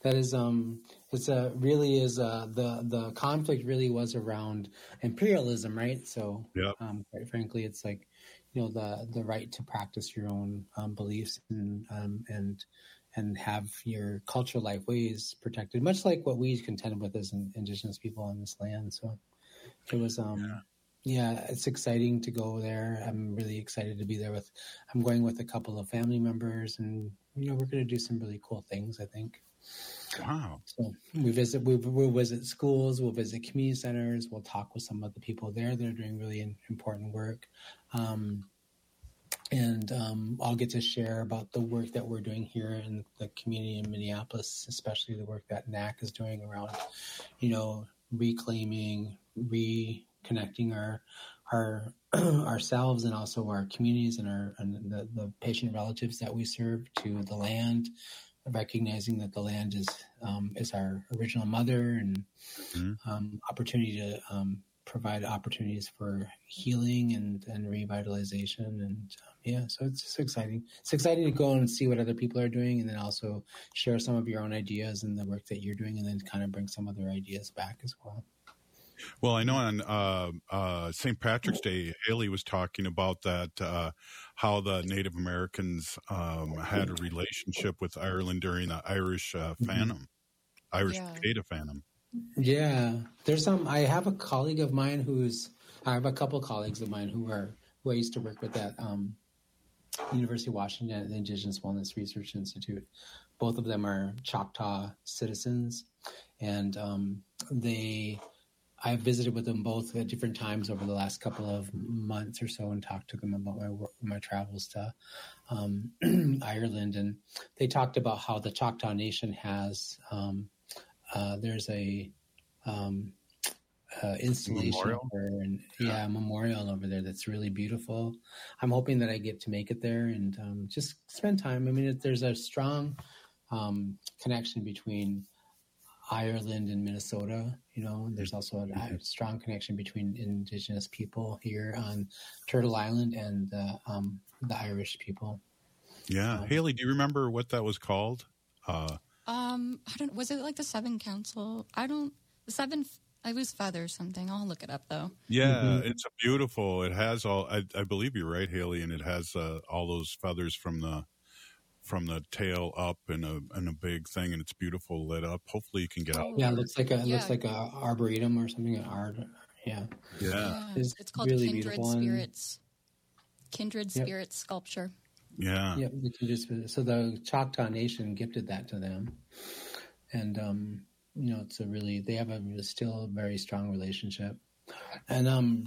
Speaker 20: That is, um, it's a really is uh the the conflict really was around imperialism, right? So,
Speaker 3: yeah.
Speaker 20: um, quite frankly, it's like, you know, the the right to practice your own um, beliefs and um, and and have your cultural life ways protected, much like what we contended with as in, Indigenous people on this land. So, it was um. Yeah. yeah, it's exciting to go there. I'm really excited to be there with. I'm going with a couple of family members, and you know, we're going to do some really cool things, I think.
Speaker 3: Wow.
Speaker 20: So we visit, we, we'll visit schools, we'll visit community centers, we'll talk with some of the people there that are doing really in, important work. Um, and um, I'll get to share about the work that we're doing here in the community in Minneapolis, especially the work that N A C is doing around, you know, reclaiming, reconnecting our, our, ourselves and also our communities and our, and the, the patient relatives that we serve to the land, recognizing that the land is um, is our original mother, and mm-hmm. um, opportunity to um, provide opportunities for healing and, and revitalization. And um, yeah, so it's just exciting. It's exciting to go and see what other people are doing, and then also share some of your own ideas and the work that you're doing, and then kind of bring some other ideas back as well.
Speaker 3: Well, I know on uh, uh, Saint Patrick's Day, Haley was talking about that, uh, how the Native Americans um, had a relationship with Ireland during the Irish uh, Phantom, Irish
Speaker 20: Yeah.
Speaker 3: Potato Phantom.
Speaker 20: Yeah, there's some. I have a colleague of mine who's. I have a couple of colleagues of mine who are who I used to work with at um, University of Washington at the Indigenous Wellness Research Institute. Both of them are Choctaw citizens, and um, they. I've visited with them both at different times over the last couple of months or so and talked to them about my work, my travels to um, Ireland. And they talked about how the Choctaw Nation has, um, uh, there's a um, uh, installation
Speaker 3: Memorial?
Speaker 20: over, and yeah, a memorial over there that's really beautiful. I'm hoping that I get to make it there and um, just spend time. I mean, it, there's a strong um, connection between Ireland and Minnesota. You know, there's also a, a strong connection between Indigenous people here on Turtle Island and uh, um, the Irish people.
Speaker 3: Yeah.
Speaker 20: Um,
Speaker 3: Haley, do you remember what that was called? Uh,
Speaker 13: Um, I don't. Was it like the Seven Council? I don't. The Seven. It was Feather something. I'll look it up though.
Speaker 3: yeah,
Speaker 20: Mm-hmm.
Speaker 3: it's a beautiful. It has all. I, I believe you're right, Haley, and it has uh, all those feathers from the from the tail up in a in a big thing, and it's beautiful lit up. Hopefully, you can get out.
Speaker 20: yeah, it looks like a it
Speaker 13: Yeah.
Speaker 20: looks like a arboretum or something. An art. Yeah.
Speaker 3: Yeah.
Speaker 13: Yeah,
Speaker 20: It's
Speaker 13: it's, called
Speaker 20: really
Speaker 13: Kindred
Speaker 20: beautiful and-
Speaker 13: Spirits. Kindred
Speaker 20: Yep.
Speaker 13: Spirits Sculpture.
Speaker 3: Yeah.
Speaker 20: Yep. the Kindred- So the Choctaw Nation gifted that to them, and um, you know, it's a really they have a still a very strong relationship, and um,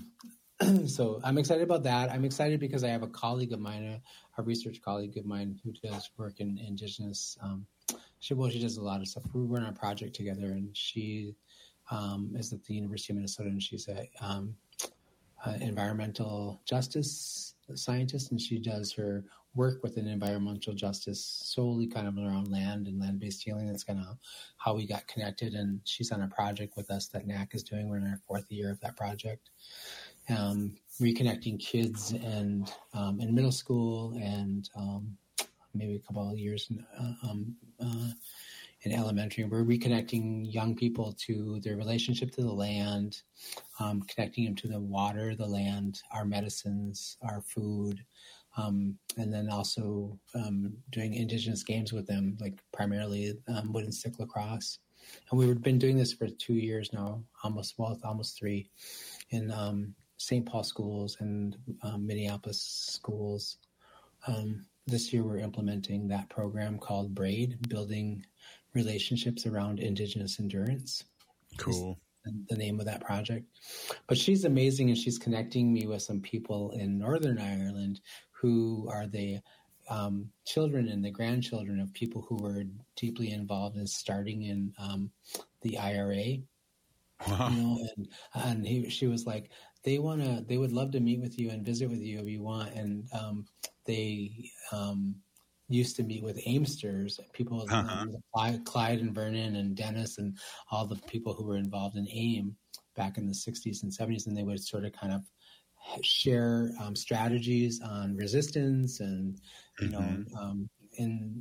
Speaker 20: so I'm excited about that. I'm excited because I have a colleague of mine, a, a research colleague of mine who does work in Indigenous. Um, she well, she does a lot of stuff. We were on a project together, and she um, is at the University of Minnesota, and she's a um, uh, environmental justice scientist, and she does her work within environmental justice solely kind of around land and land-based healing. That's kind of how we got connected, and she's on a project with us that N A C is doing. We're in our fourth year of that project, um, reconnecting kids and um, in middle school and um, maybe a couple of years in, uh, um, uh, in elementary. We're reconnecting young people to their relationship to the land, um, connecting them to the water, the land, our medicines, our food, um, and then also um, doing Indigenous games with them, like primarily um, wooden stick lacrosse. And we've been doing this for two years now, almost well, almost three, in um, Saint Paul schools and um, Minneapolis schools. Um, this year, we're implementing that program called BRAID, Building Relationships Around Indigenous Endurance.
Speaker 3: Cool.
Speaker 20: The name of that project. But she's amazing, and she's connecting me with some people in Northern Ireland who are the um, children and the grandchildren of people who were deeply involved in starting in um, the I R A.
Speaker 3: Wow.
Speaker 20: You know, and and he, she was like, they want to, they would love to meet with you and visit with you if you want. And um, they um, used to meet with Aimsters, people,
Speaker 3: Uh-huh.
Speaker 20: um, Clyde, Clyde and Vernon and Dennis and all the people who were involved in AIM back in the sixties and seventies. And they would sort of kind of share um, strategies on resistance and, you
Speaker 3: Mhm.
Speaker 20: know, um, and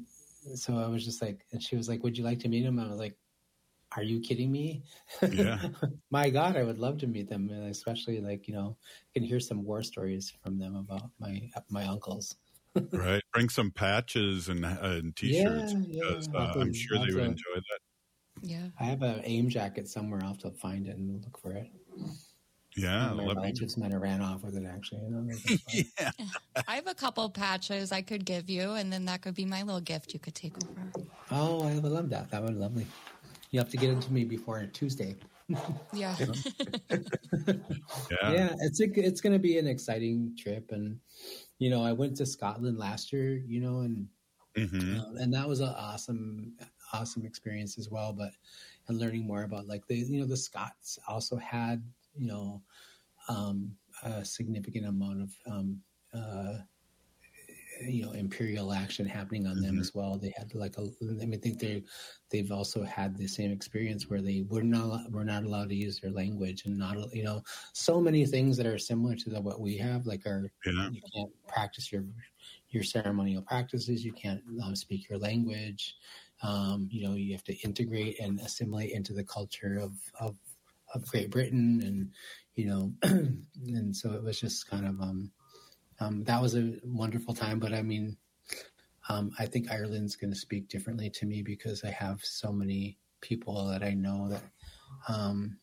Speaker 20: so I was just like, and she was like, would you like to meet him? I was like, are you kidding me?
Speaker 3: Yeah.
Speaker 20: My God, I would love to meet them. And especially like, you know, I can hear some war stories from them about my, my uncles.
Speaker 3: Right. Bring some patches and, uh, and t-shirts
Speaker 20: Yeah,
Speaker 3: because
Speaker 20: yeah.
Speaker 3: uh,
Speaker 20: I'll
Speaker 3: I'm
Speaker 20: to-
Speaker 3: sure
Speaker 20: I'll
Speaker 3: they would
Speaker 20: to-
Speaker 3: enjoy that.
Speaker 13: Yeah.
Speaker 20: I have an AIM jacket somewhere. I'll have to find it and look for it.
Speaker 3: Yeah.
Speaker 20: My
Speaker 3: Let me,
Speaker 20: relatives might have ran off with it actually. You know?
Speaker 3: yeah.
Speaker 13: I have a couple patches I could give you, and then that could be my little gift you could take over.
Speaker 20: Oh, I would love that. That would be lovely. You have to get it to me before Tuesday.
Speaker 13: Yeah.
Speaker 3: Yeah.
Speaker 20: Yeah, it's a, it's going to be an exciting trip, and you know, I went to Scotland last year, you know, and
Speaker 3: Mhm.
Speaker 20: uh, and that was an awesome, awesome experience as well. But and learning more about like the, you know, the Scots also had, you know, um, a significant amount of, um, uh, you know, imperial action happening on them as well. They had like a, I mean, I think they, they've also had the same experience where they were not, were not allowed to use their language and not, you know, so many things that are similar to the, what we have, like our,
Speaker 3: Yeah.
Speaker 20: you can't practice your, your ceremonial practices. You can't um, speak your language. Um, you know, you have to integrate and assimilate into the culture of, of, of Great Britain. And, you know, and so it was just kind of, um, um, that was a wonderful time. But I mean, um, I think Ireland's going to speak differently to me because I have so many people that I know that, um,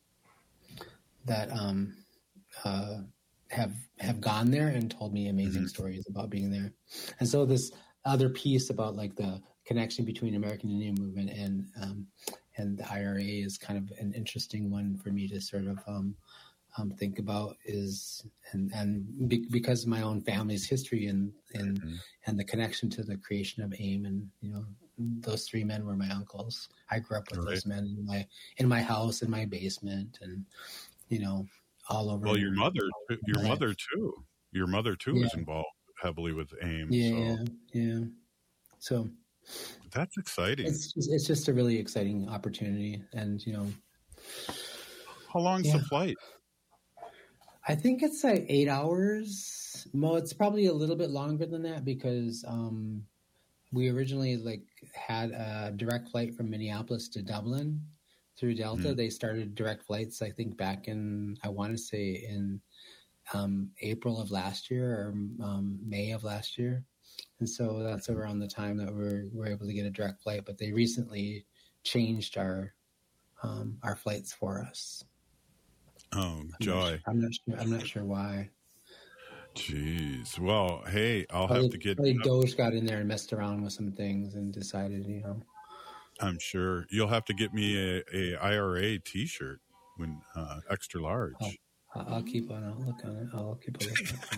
Speaker 20: that, um, uh, have, have gone there and told me amazing
Speaker 3: Mm-hmm.
Speaker 20: stories about being there. And so this other piece about like the connection between American Indian movement and, um, and the I R A is kind of an interesting one for me to sort of, um, um, think about is, and, and be, because of my own family's history and, and,
Speaker 3: Mhm.
Speaker 20: and the connection to the creation of AIM. And, you know, those three men were my uncles. I grew up with
Speaker 3: Right.
Speaker 20: those men in my, in my house, in my basement, and, you know, all over.
Speaker 3: Well, your mother, your
Speaker 20: my
Speaker 3: mother
Speaker 20: life.
Speaker 3: too. Your mother too is
Speaker 20: Yeah.
Speaker 3: involved heavily with AIM.
Speaker 20: Yeah.
Speaker 3: So
Speaker 20: Yeah. So
Speaker 3: that's exciting.
Speaker 20: it's just, it's just a really exciting opportunity. And, you know,
Speaker 3: How long's
Speaker 20: yeah.
Speaker 3: the flight?
Speaker 20: I think it's like eight hours. Well, it's probably a little bit longer than that because um, we originally like had a direct flight from Minneapolis to Dublin through Delta.
Speaker 3: Mhm.
Speaker 20: They started direct flights, I think, back in, I want to say in um, April of last year or um, May of last year. And so that's around the time that we're, we're able to get a direct flight. But they recently changed our um, our flights for us.
Speaker 3: Oh,
Speaker 20: I'm not
Speaker 3: joy.
Speaker 20: sure- I'm not sure. I'm not sure why.
Speaker 3: Jeez. Well, hey, I'll
Speaker 20: Probably,
Speaker 3: have to get.
Speaker 20: probably Doge got in there and messed around with some things and decided, you know.
Speaker 3: I'm sure you'll have to get me a, a I R A T-shirt when uh, extra large.
Speaker 20: I'll, I'll I'll keep on. I'll look on it. I'll keep a look on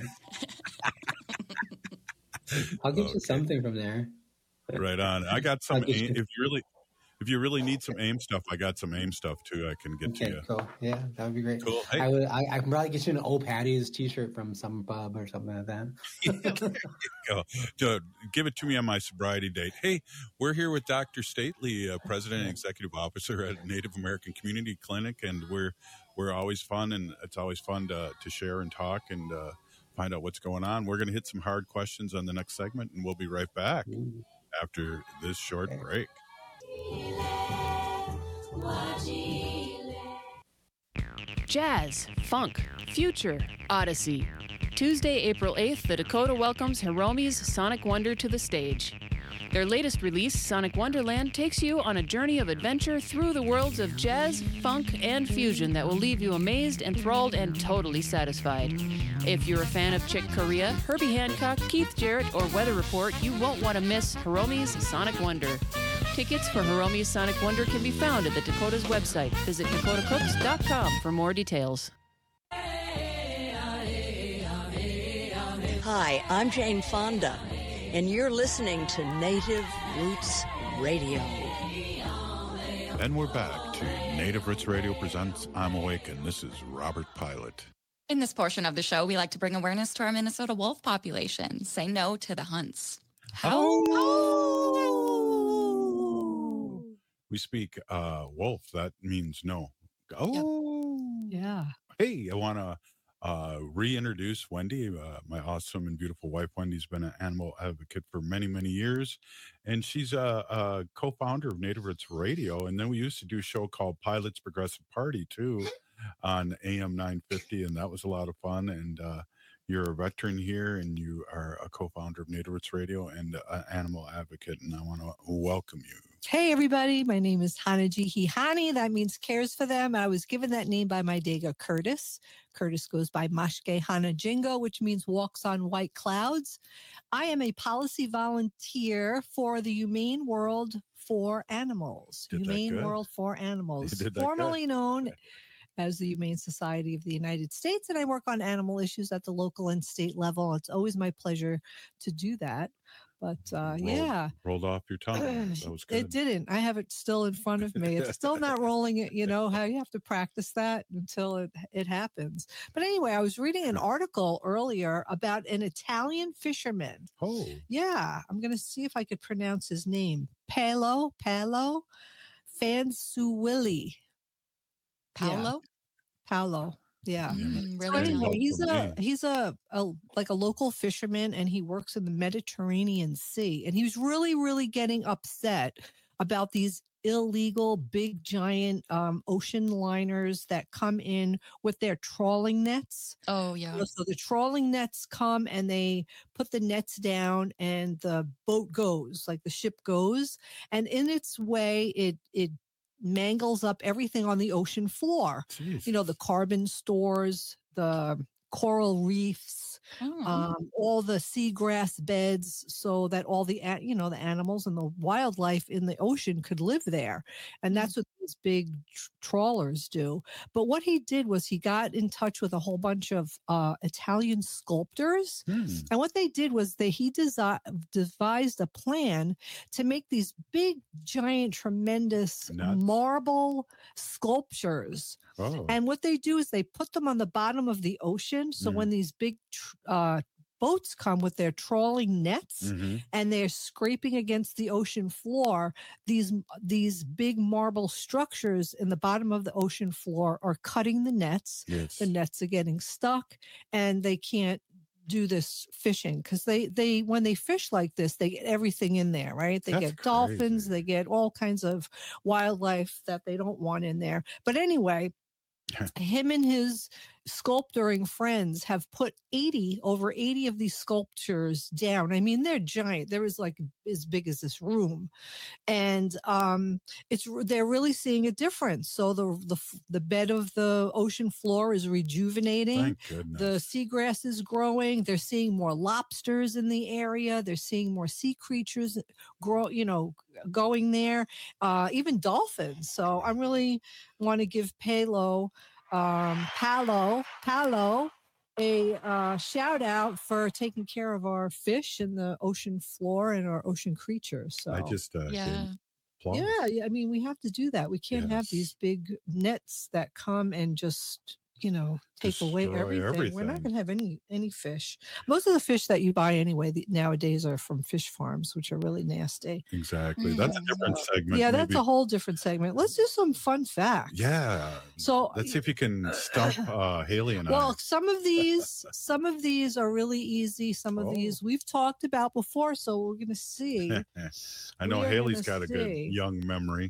Speaker 20: it. I'll get
Speaker 3: Okay.
Speaker 20: you something from there.
Speaker 3: Right on. I got some.
Speaker 20: I'll get
Speaker 3: AIM,
Speaker 20: you-
Speaker 3: if you really, if you really need some AIM stuff, I got some AIM stuff too. I can get to
Speaker 20: Okay,
Speaker 3: you.
Speaker 20: cool. Yeah, that would be great.
Speaker 3: Cool. Hey.
Speaker 20: I would. I, I can probably get you an old Patty's T-shirt from some pub or something like that.
Speaker 3: Go. Dude, give it to me on my sobriety date. Hey, we're here with Doctor Stately, uh, President and Executive Officer at Native American Community Clinic, and we're we're always fun, and it's always fun to to share and talk and uh, find out what's going on. We're going to hit some hard questions on the next segment, and we'll be right back
Speaker 20: Ooh.
Speaker 3: after this short break.
Speaker 21: Jazz, funk, future, odyssey. Tuesday, April eighth, the Dakota welcomes Hiromi's Sonic Wonder to the stage. Their latest release, Sonic Wonderland, takes you on a journey of adventure through the worlds of jazz, funk, and fusion that will leave you amazed, enthralled, and totally satisfied. If you're a fan of Chick Corea, Herbie Hancock, Keith Jarrett, or Weather Report, you won't want to miss Hiromi's Sonic Wonder. Tickets for Hiromi's Sonic Wonder can be found at the Dakota's website. Visit dakota cooks dot com for more details.
Speaker 22: Hi, I'm Jane Fonda, and you're listening to Native Roots Radio.
Speaker 3: And we're back to Native Roots Radio presents I'm Awake, and this is Robert Pilot.
Speaker 13: In this portion of the show, we like to bring awareness to our Minnesota wolf population. Say no to the hunts.
Speaker 3: Oh! We speak uh, wolf. That means no. Oh,
Speaker 5: Yeah.
Speaker 3: hey, I want to uh, reintroduce Wendy. Uh, my awesome and beautiful wife, Wendy's been an animal advocate for many, many years. And she's a, a co-founder of Native Roots Radio. And then we used to do a show called Pilots Progressive Party, too, on A M nine fifty. And that was a lot of fun. And uh, you're a veteran here, and you are a co-founder of Native Roots Radio and an animal advocate. And I want to welcome you.
Speaker 1: Hey, everybody. My name is Hanaji Hihani. That means cares for them. I was given that name by my Dega Curtis. Curtis goes by Mashke Hanajingo, which means walks on white clouds. I am a policy volunteer for the Humane World for Animals.
Speaker 3: Did that
Speaker 1: Humane
Speaker 3: good.
Speaker 1: World for Animals,
Speaker 3: You did that
Speaker 1: formerly
Speaker 3: good.
Speaker 1: known as the Humane Society of the United States. And I work on animal issues at the local and state level. It's always my pleasure to do that. But uh,
Speaker 3: Rolled,
Speaker 1: yeah.
Speaker 3: Rolled off your tongue. That was good.
Speaker 1: It didn't. I have it still in front of me. It's still not rolling it. You know how you have to practice that until it, it happens. But anyway, I was reading an article earlier about an Italian fisherman.
Speaker 3: Oh.
Speaker 1: Yeah. I'm going to see if I could pronounce his name. Paolo, Paolo Fansuili.
Speaker 13: Paolo?
Speaker 1: Yeah. Paolo. Yeah.
Speaker 13: Mm,
Speaker 1: So
Speaker 13: really
Speaker 1: anyway,
Speaker 13: good.
Speaker 1: he's a he's a, a like a local fisherman, and he works in the Mediterranean Sea. And he was really, really getting upset about these illegal big giant um, ocean liners that come in with their trawling nets.
Speaker 13: Oh, yeah.
Speaker 1: You know, so the trawling nets come and they put the nets down, and the boat goes, like the ship goes, and in its way, it it mangles up everything on the ocean floor.
Speaker 3: Jeez.
Speaker 1: You know, the carbon stores, the coral reefs,
Speaker 13: Oh.
Speaker 1: um, all the seagrass beds, so that all the, a- you know, the animals and the wildlife in the ocean could live there. And that's what these big tr- trawlers do. But what he did was he got in touch with a whole bunch of uh, Italian sculptors.
Speaker 3: Hmm.
Speaker 1: And what they did was they he desi- devised a plan to make these big, giant, tremendous
Speaker 3: Nuts.
Speaker 1: marble sculptures.
Speaker 3: Oh.
Speaker 1: And what they do is they put them on the bottom of the ocean. So
Speaker 3: Mhm.
Speaker 1: when these big tr- uh, boats come with their trawling nets
Speaker 3: Mhm.
Speaker 1: and they're scraping against the ocean floor, these these big marble structures in the bottom of the ocean floor are cutting the nets.
Speaker 3: Yes.
Speaker 1: The nets are getting stuck, and they can't do this fishing because they they when they fish like this, they get everything in there, right? They
Speaker 3: That's
Speaker 1: get dolphins,
Speaker 3: crazy.
Speaker 1: they get all kinds of wildlife that they don't want in there. But anyway, him and his sculptoring friends have put eighty over eighty of these sculptures down. I mean, they're giant. They're as like as big as this room, and um, it's they're really seeing a difference. So the the the bed of the ocean floor is rejuvenating.
Speaker 3: Thank goodness.
Speaker 1: The seagrass is growing. They're seeing more lobsters in the area. They're seeing more sea creatures grow, you know, going there, uh, even dolphins. So I really want to give Palo, um, Palo, Palo a uh, shout out for taking care of our fish and the ocean floor and our ocean creatures. So
Speaker 3: I just uh,
Speaker 13: Yeah.
Speaker 3: gave applause.
Speaker 1: yeah, yeah, I mean, we have to do that. We can't have
Speaker 3: Yes.
Speaker 1: these big nets that come and just, you know, take away
Speaker 3: Destroy
Speaker 1: everything. We're
Speaker 3: everything.
Speaker 1: not going to have any any fish. Most of the fish that you buy anyway the, nowadays are from fish farms, which are really nasty.
Speaker 3: Exactly. That's a different segment.
Speaker 1: Yeah, that's
Speaker 3: maybe.
Speaker 1: a whole different segment. Let's do some fun facts.
Speaker 3: Yeah.
Speaker 1: So
Speaker 3: Let's see if you can stump uh, Haley and
Speaker 1: well, some of these, some of these are really easy. Some of
Speaker 3: Oh.
Speaker 1: these we've talked about before, so we're going to see.
Speaker 3: I. I know
Speaker 1: we are
Speaker 3: Haley's
Speaker 1: gonna
Speaker 3: got a good
Speaker 1: see.
Speaker 3: young memory.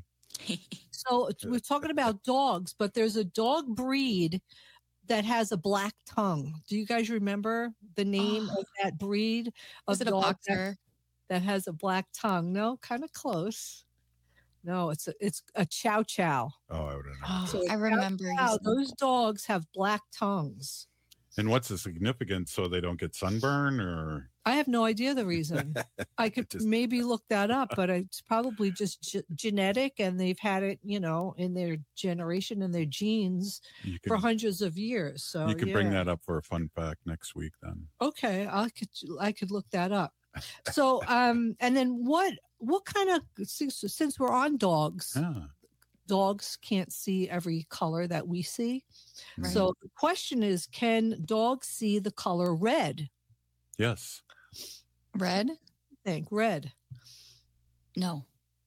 Speaker 1: So it's- we're talking about dogs, but there's a dog breed that has a black tongue. Do you guys remember the name of that breed of
Speaker 13: Is it a
Speaker 1: dog that,
Speaker 13: boxer?
Speaker 1: that has a black tongue? No, kind of close. No, it's a, it's a chow chow.
Speaker 3: Oh, I would have known.
Speaker 13: Oh,
Speaker 1: So
Speaker 13: I
Speaker 1: chow
Speaker 13: remember. you
Speaker 1: chow,
Speaker 13: said-
Speaker 1: those dogs have black tongues.
Speaker 3: And what's the significance? So they don't get sunburn, or
Speaker 1: I have no idea the reason. I could
Speaker 3: Just-
Speaker 1: maybe look that up, but it's probably just ge- genetic, and they've had it, you know, in their generation and their genes
Speaker 3: you
Speaker 1: for
Speaker 3: could
Speaker 1: hundreds of years. So
Speaker 3: you could bring
Speaker 1: yeah.
Speaker 3: that up for a fun fact next week. Then
Speaker 1: Okay, I could I could look that up. So um and then what what kind of since, since we're on dogs,
Speaker 3: yeah.
Speaker 1: dogs can't see every color that we see.
Speaker 13: Right.
Speaker 1: So the question is, can dogs see the color red?
Speaker 3: Yes.
Speaker 13: Red?
Speaker 1: I think red.
Speaker 13: No.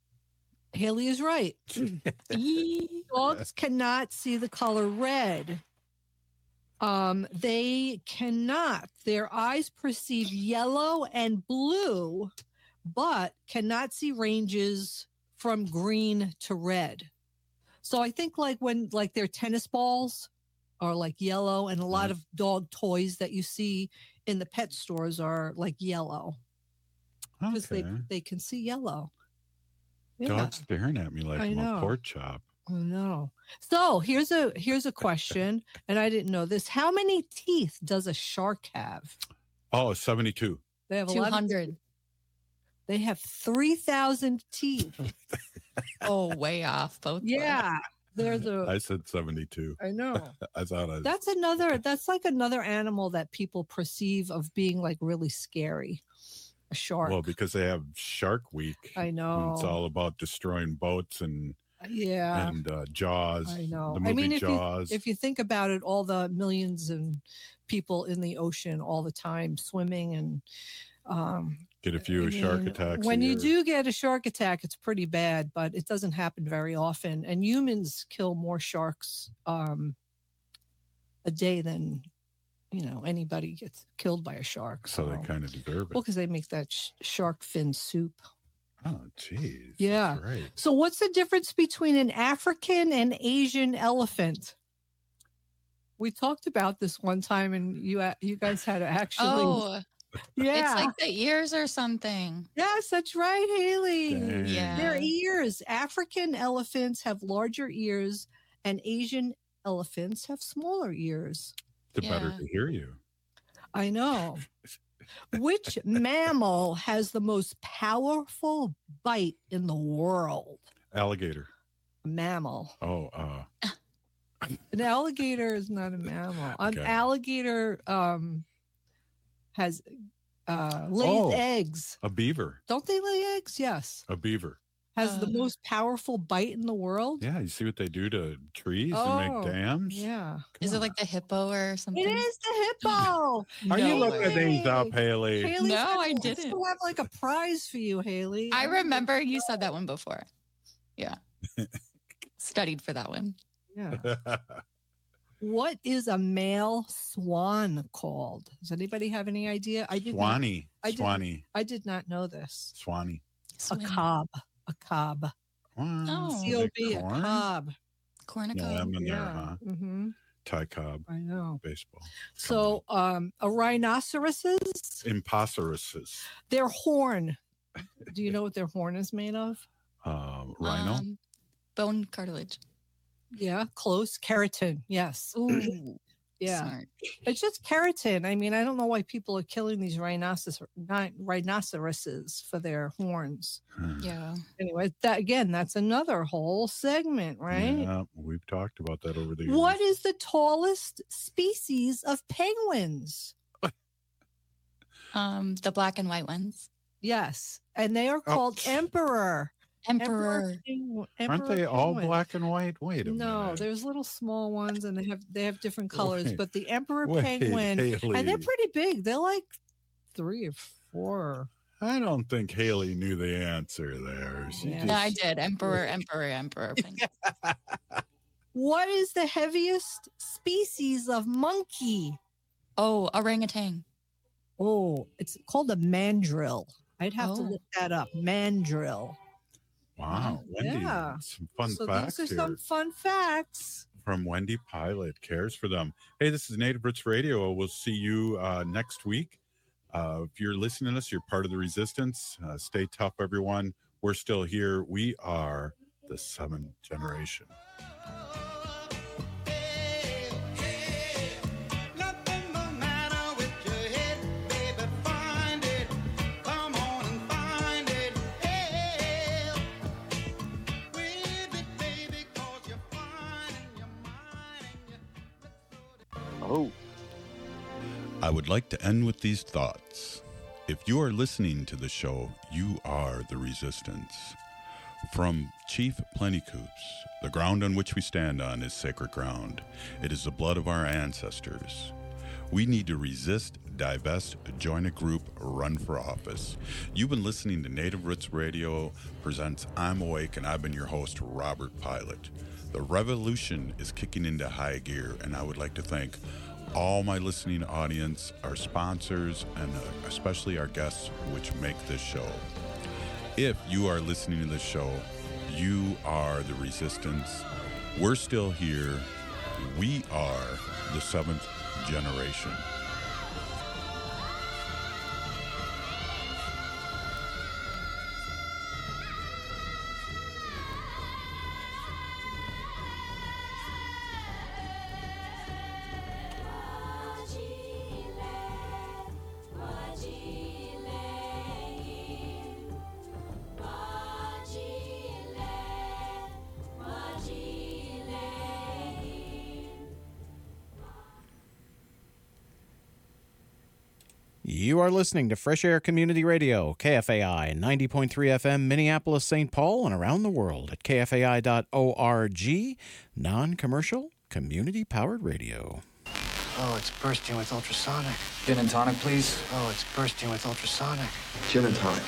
Speaker 1: Haley is right. Dogs cannot see the color red. Um, they cannot, their eyes perceive yellow and blue, but cannot see ranges from green to red. So I think like when like their tennis balls are like yellow, and a lot
Speaker 3: Right.
Speaker 1: of dog toys that you see in the pet stores are like yellow because
Speaker 3: Okay.
Speaker 1: they, they can see yellow.
Speaker 3: Dog's staring at me like
Speaker 1: I
Speaker 3: I'm
Speaker 1: know.
Speaker 3: a pork chop.
Speaker 1: Oh no. So here's a here's a question, and I didn't know this. How many teeth does a shark have?
Speaker 3: Oh, seventy-two.
Speaker 1: They have
Speaker 13: two
Speaker 1: eleven.
Speaker 13: hundred.
Speaker 1: They have three thousand teeth.
Speaker 13: Oh, way off both.
Speaker 1: Yeah. They're the
Speaker 3: I said seventy-two.
Speaker 1: I know.
Speaker 3: I thought I was.
Speaker 1: That's another that's like another animal that people perceive of being like really scary. A shark.
Speaker 3: Well, because they have Shark Week.
Speaker 1: I
Speaker 3: and
Speaker 1: know.
Speaker 3: It's all about destroying boats and
Speaker 1: Yeah.
Speaker 3: and uh, Jaws.
Speaker 1: I know.
Speaker 3: The movie
Speaker 1: I mean, if
Speaker 3: Jaws.
Speaker 1: you if you think about it, all the millions and people in the ocean all the time swimming and um
Speaker 3: Get a few
Speaker 1: I
Speaker 3: shark
Speaker 1: mean,
Speaker 3: attacks.
Speaker 1: when
Speaker 3: a
Speaker 1: you
Speaker 3: year.
Speaker 1: do get a shark attack, it's pretty bad, but it doesn't happen very often. And humans kill more sharks um, a day than, you know, anybody gets killed by a shark.
Speaker 3: So they kind of deserve it.
Speaker 1: Well, because they make that sh- shark fin soup.
Speaker 3: Oh, jeez.
Speaker 1: Yeah.
Speaker 3: That's right.
Speaker 1: So what's the difference between an African and Asian elephant? We talked about this one time, and you a- you guys had to actually.
Speaker 13: Oh,
Speaker 1: yeah.
Speaker 13: it's like the ears or something.
Speaker 1: Yes, that's right, Haley.
Speaker 3: Dang.
Speaker 13: Yeah.
Speaker 1: Their ears. African elephants have larger ears, and Asian elephants have smaller ears.
Speaker 3: It's better
Speaker 13: Yeah.
Speaker 3: to hear you.
Speaker 1: I know. Which mammal has the most powerful bite in the world?
Speaker 3: Alligator.
Speaker 1: Mammal.
Speaker 3: Oh, uh,
Speaker 1: An alligator is not a mammal. An
Speaker 3: Okay.
Speaker 1: alligator um, has uh, lays
Speaker 3: Oh.
Speaker 1: eggs.
Speaker 3: a beaver.
Speaker 1: Don't they lay eggs? Yes.
Speaker 3: A beaver.
Speaker 1: Has the
Speaker 13: Uh.
Speaker 1: most powerful bite in the world.
Speaker 3: Yeah, you see what they do to trees
Speaker 1: Oh,
Speaker 3: and make dams?
Speaker 1: Yeah.
Speaker 13: Is it like the hippo or something?
Speaker 1: It is the hippo.
Speaker 3: Are you
Speaker 13: No
Speaker 3: looking
Speaker 1: way.
Speaker 3: these up, Haley?
Speaker 1: Haley's
Speaker 13: No,
Speaker 1: gonna-
Speaker 13: I
Speaker 1: we
Speaker 13: didn't.
Speaker 1: still have like a prize for you, Haley.
Speaker 13: I remember you said that one before. Yeah. Studied for that one.
Speaker 1: Yeah. What is a male swan called? Does anybody have any idea? I did. Not,
Speaker 3: Swanee.
Speaker 1: I did-
Speaker 3: Swanee.
Speaker 1: I did not know this.
Speaker 3: Swanee.
Speaker 1: A
Speaker 13: Swim.
Speaker 1: cob. A cob.
Speaker 13: Oh.
Speaker 1: C O B. A
Speaker 3: corn?
Speaker 1: cob.
Speaker 13: Cornico.
Speaker 3: No, I'm in there,
Speaker 1: Yeah.
Speaker 3: huh?
Speaker 1: Mm-hmm.
Speaker 3: Ty Cobb.
Speaker 1: I know.
Speaker 3: Baseball.
Speaker 1: So, um, a rhinoceroses,
Speaker 3: Impossorosis.
Speaker 1: their horn. Do you know what their horn is made of?
Speaker 3: Uh, rhino.
Speaker 13: Um, bone cartilage.
Speaker 1: Yeah, close. Keratin. Yes.
Speaker 13: Ooh.
Speaker 1: Yeah.
Speaker 13: Smart.
Speaker 1: It's just keratin. I mean, I don't know why people are killing these rhinoceros, rhinoceroses for their horns.
Speaker 13: Yeah.
Speaker 1: Anyway, that again, that's another whole segment, right?
Speaker 3: Yeah, we've talked about that over the years.
Speaker 1: What is the tallest species of penguins?
Speaker 13: Um, the black and white ones.
Speaker 1: Yes, and they are
Speaker 3: Oh.
Speaker 1: called emperor.
Speaker 13: Emperor.
Speaker 1: pengu-
Speaker 3: Aren't
Speaker 1: emperor
Speaker 3: they all
Speaker 1: penguins.
Speaker 3: black and white? Wait a
Speaker 1: No,
Speaker 3: minute.
Speaker 1: there's little small ones, and they have they have different colors.
Speaker 3: Wait,
Speaker 1: but the emperor
Speaker 3: wait,
Speaker 1: penguin,
Speaker 3: Haley.
Speaker 1: and they're pretty big. They're like three or four.
Speaker 3: I don't think Haley knew the answer there. She
Speaker 1: Yeah.
Speaker 13: No, I
Speaker 3: just-
Speaker 13: did. Emperor, emperor, emperor. penguin.
Speaker 1: What is the heaviest species of monkey?
Speaker 13: Oh, orangutan.
Speaker 1: Oh, it's called a mandrill. I'd have to
Speaker 13: Oh.
Speaker 1: look that up. Mandrill.
Speaker 3: Wow, Wendy.
Speaker 1: Yeah.
Speaker 3: Some fun
Speaker 1: so
Speaker 3: facts
Speaker 1: these are
Speaker 3: here
Speaker 1: some fun facts.
Speaker 3: from Wendy Pilot. Cares for them. Hey, this is Native Roots Radio. We'll see you uh, next week. Uh, if you're listening to us, you're part of the resistance. Uh, stay tough, everyone. We're still here. We are the seventh generation.
Speaker 7: Nothing the matter with your head, baby. Find it. Come on and find it. Hey, with it, baby, 'cause you're fine in your mind and you're
Speaker 3: Oh. I would like to end with these thoughts. If you are listening to the show, you are the resistance. From Chief Plentycoops, the ground on which we stand on is sacred ground. It is the blood of our ancestors. We need to resist, divest, join a group, run for office. You've been listening to Native Roots Radio presents I'm Awake, and I've been your host, Robert Pilot. The revolution is kicking into high gear, and I would like to thank all my listening audience, our sponsors, and especially our guests, which make this show. If you are listening to this show, you are the resistance. We're still here. We are the seventh generation.
Speaker 2: You are listening to Fresh Air Community Radio, K F A I, ninety point three F M, Minneapolis, Saint Paul, and around the world at K F A I dot org. Non-commercial, community-powered radio.
Speaker 6: Oh, it's bursting with ultrasonic.
Speaker 23: Gin and tonic, please.
Speaker 6: Oh, it's bursting with ultrasonic.
Speaker 23: Gin and tonic.